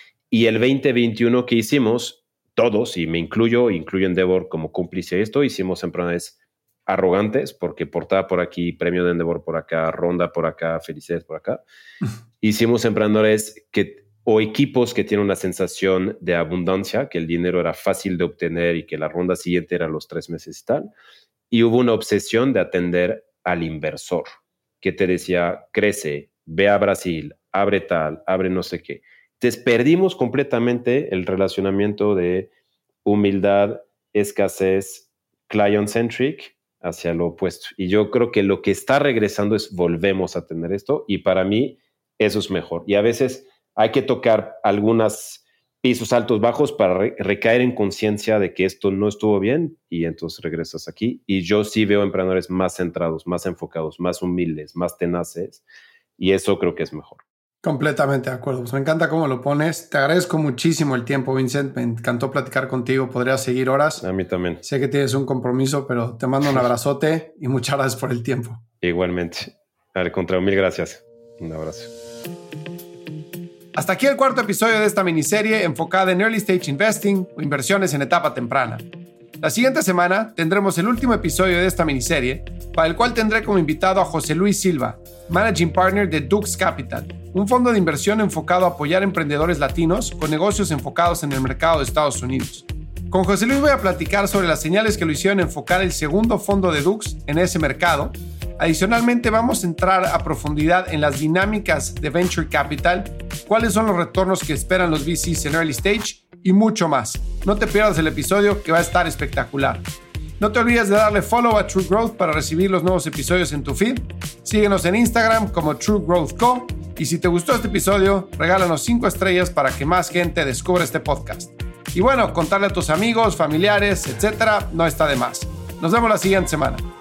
Y el veinte veintiuno que hicimos, todos, y me incluyo, incluyo Endeavor como cómplice de esto, hicimos emprendedores arrogantes, porque portada por aquí, premio de Endeavor por acá, ronda por acá, felicidades por acá. Hicimos emprendedores que, o equipos que tienen una sensación de abundancia, que el dinero era fácil de obtener y que la ronda siguiente era los tres meses y tal. Y hubo una obsesión de atender al inversor, que te decía, crece, ve a Brasil, abre tal, abre no sé qué. Entonces perdimos completamente el relacionamiento de humildad, escasez, client-centric hacia lo opuesto. Y yo creo que lo que está regresando es volvemos a tener esto y para mí eso es mejor. Y a veces hay que tocar algunas pisos altos, bajos para re- recaer en conciencia de que esto no estuvo bien y entonces regresas aquí. Y yo sí veo emprendedores más centrados, más enfocados, más humildes, más tenaces y eso creo que es mejor. Completamente de acuerdo. Pues me encanta cómo lo pones. Te agradezco muchísimo el tiempo, Vincent. Me encantó platicar contigo. Podría seguir horas. A mí también. Sé que tienes un compromiso, pero te mando un abrazote y muchas gracias por el tiempo. Igualmente. Al contrario, mil gracias. Un abrazo. Hasta aquí el cuarto episodio de esta miniserie enfocada en Early Stage Investing o inversiones en etapa temprana. La siguiente semana tendremos el último episodio de esta miniserie, para el cual tendré como invitado a José Luis Silva, Managing Partner de Dux Capital, un fondo de inversión enfocado a apoyar emprendedores latinos con negocios enfocados en el mercado de Estados Unidos. Con José Luis voy a platicar sobre las señales que lo hicieron enfocar el segundo fondo de Dux en ese mercado. Adicionalmente vamos a entrar a profundidad en las dinámicas de Venture Capital, cuáles son los retornos que esperan los V Cs en Early Stage y mucho más. No te pierdas el episodio que va a estar espectacular. No te olvides de darle follow a True Growth para recibir los nuevos episodios en tu feed. Síguenos en Instagram como True Growth Co. Y si te gustó este episodio, regálanos cinco estrellas para que más gente descubra este podcast. Y bueno, contarle a tus amigos, familiares, etcétera, no está de más. Nos vemos la siguiente semana.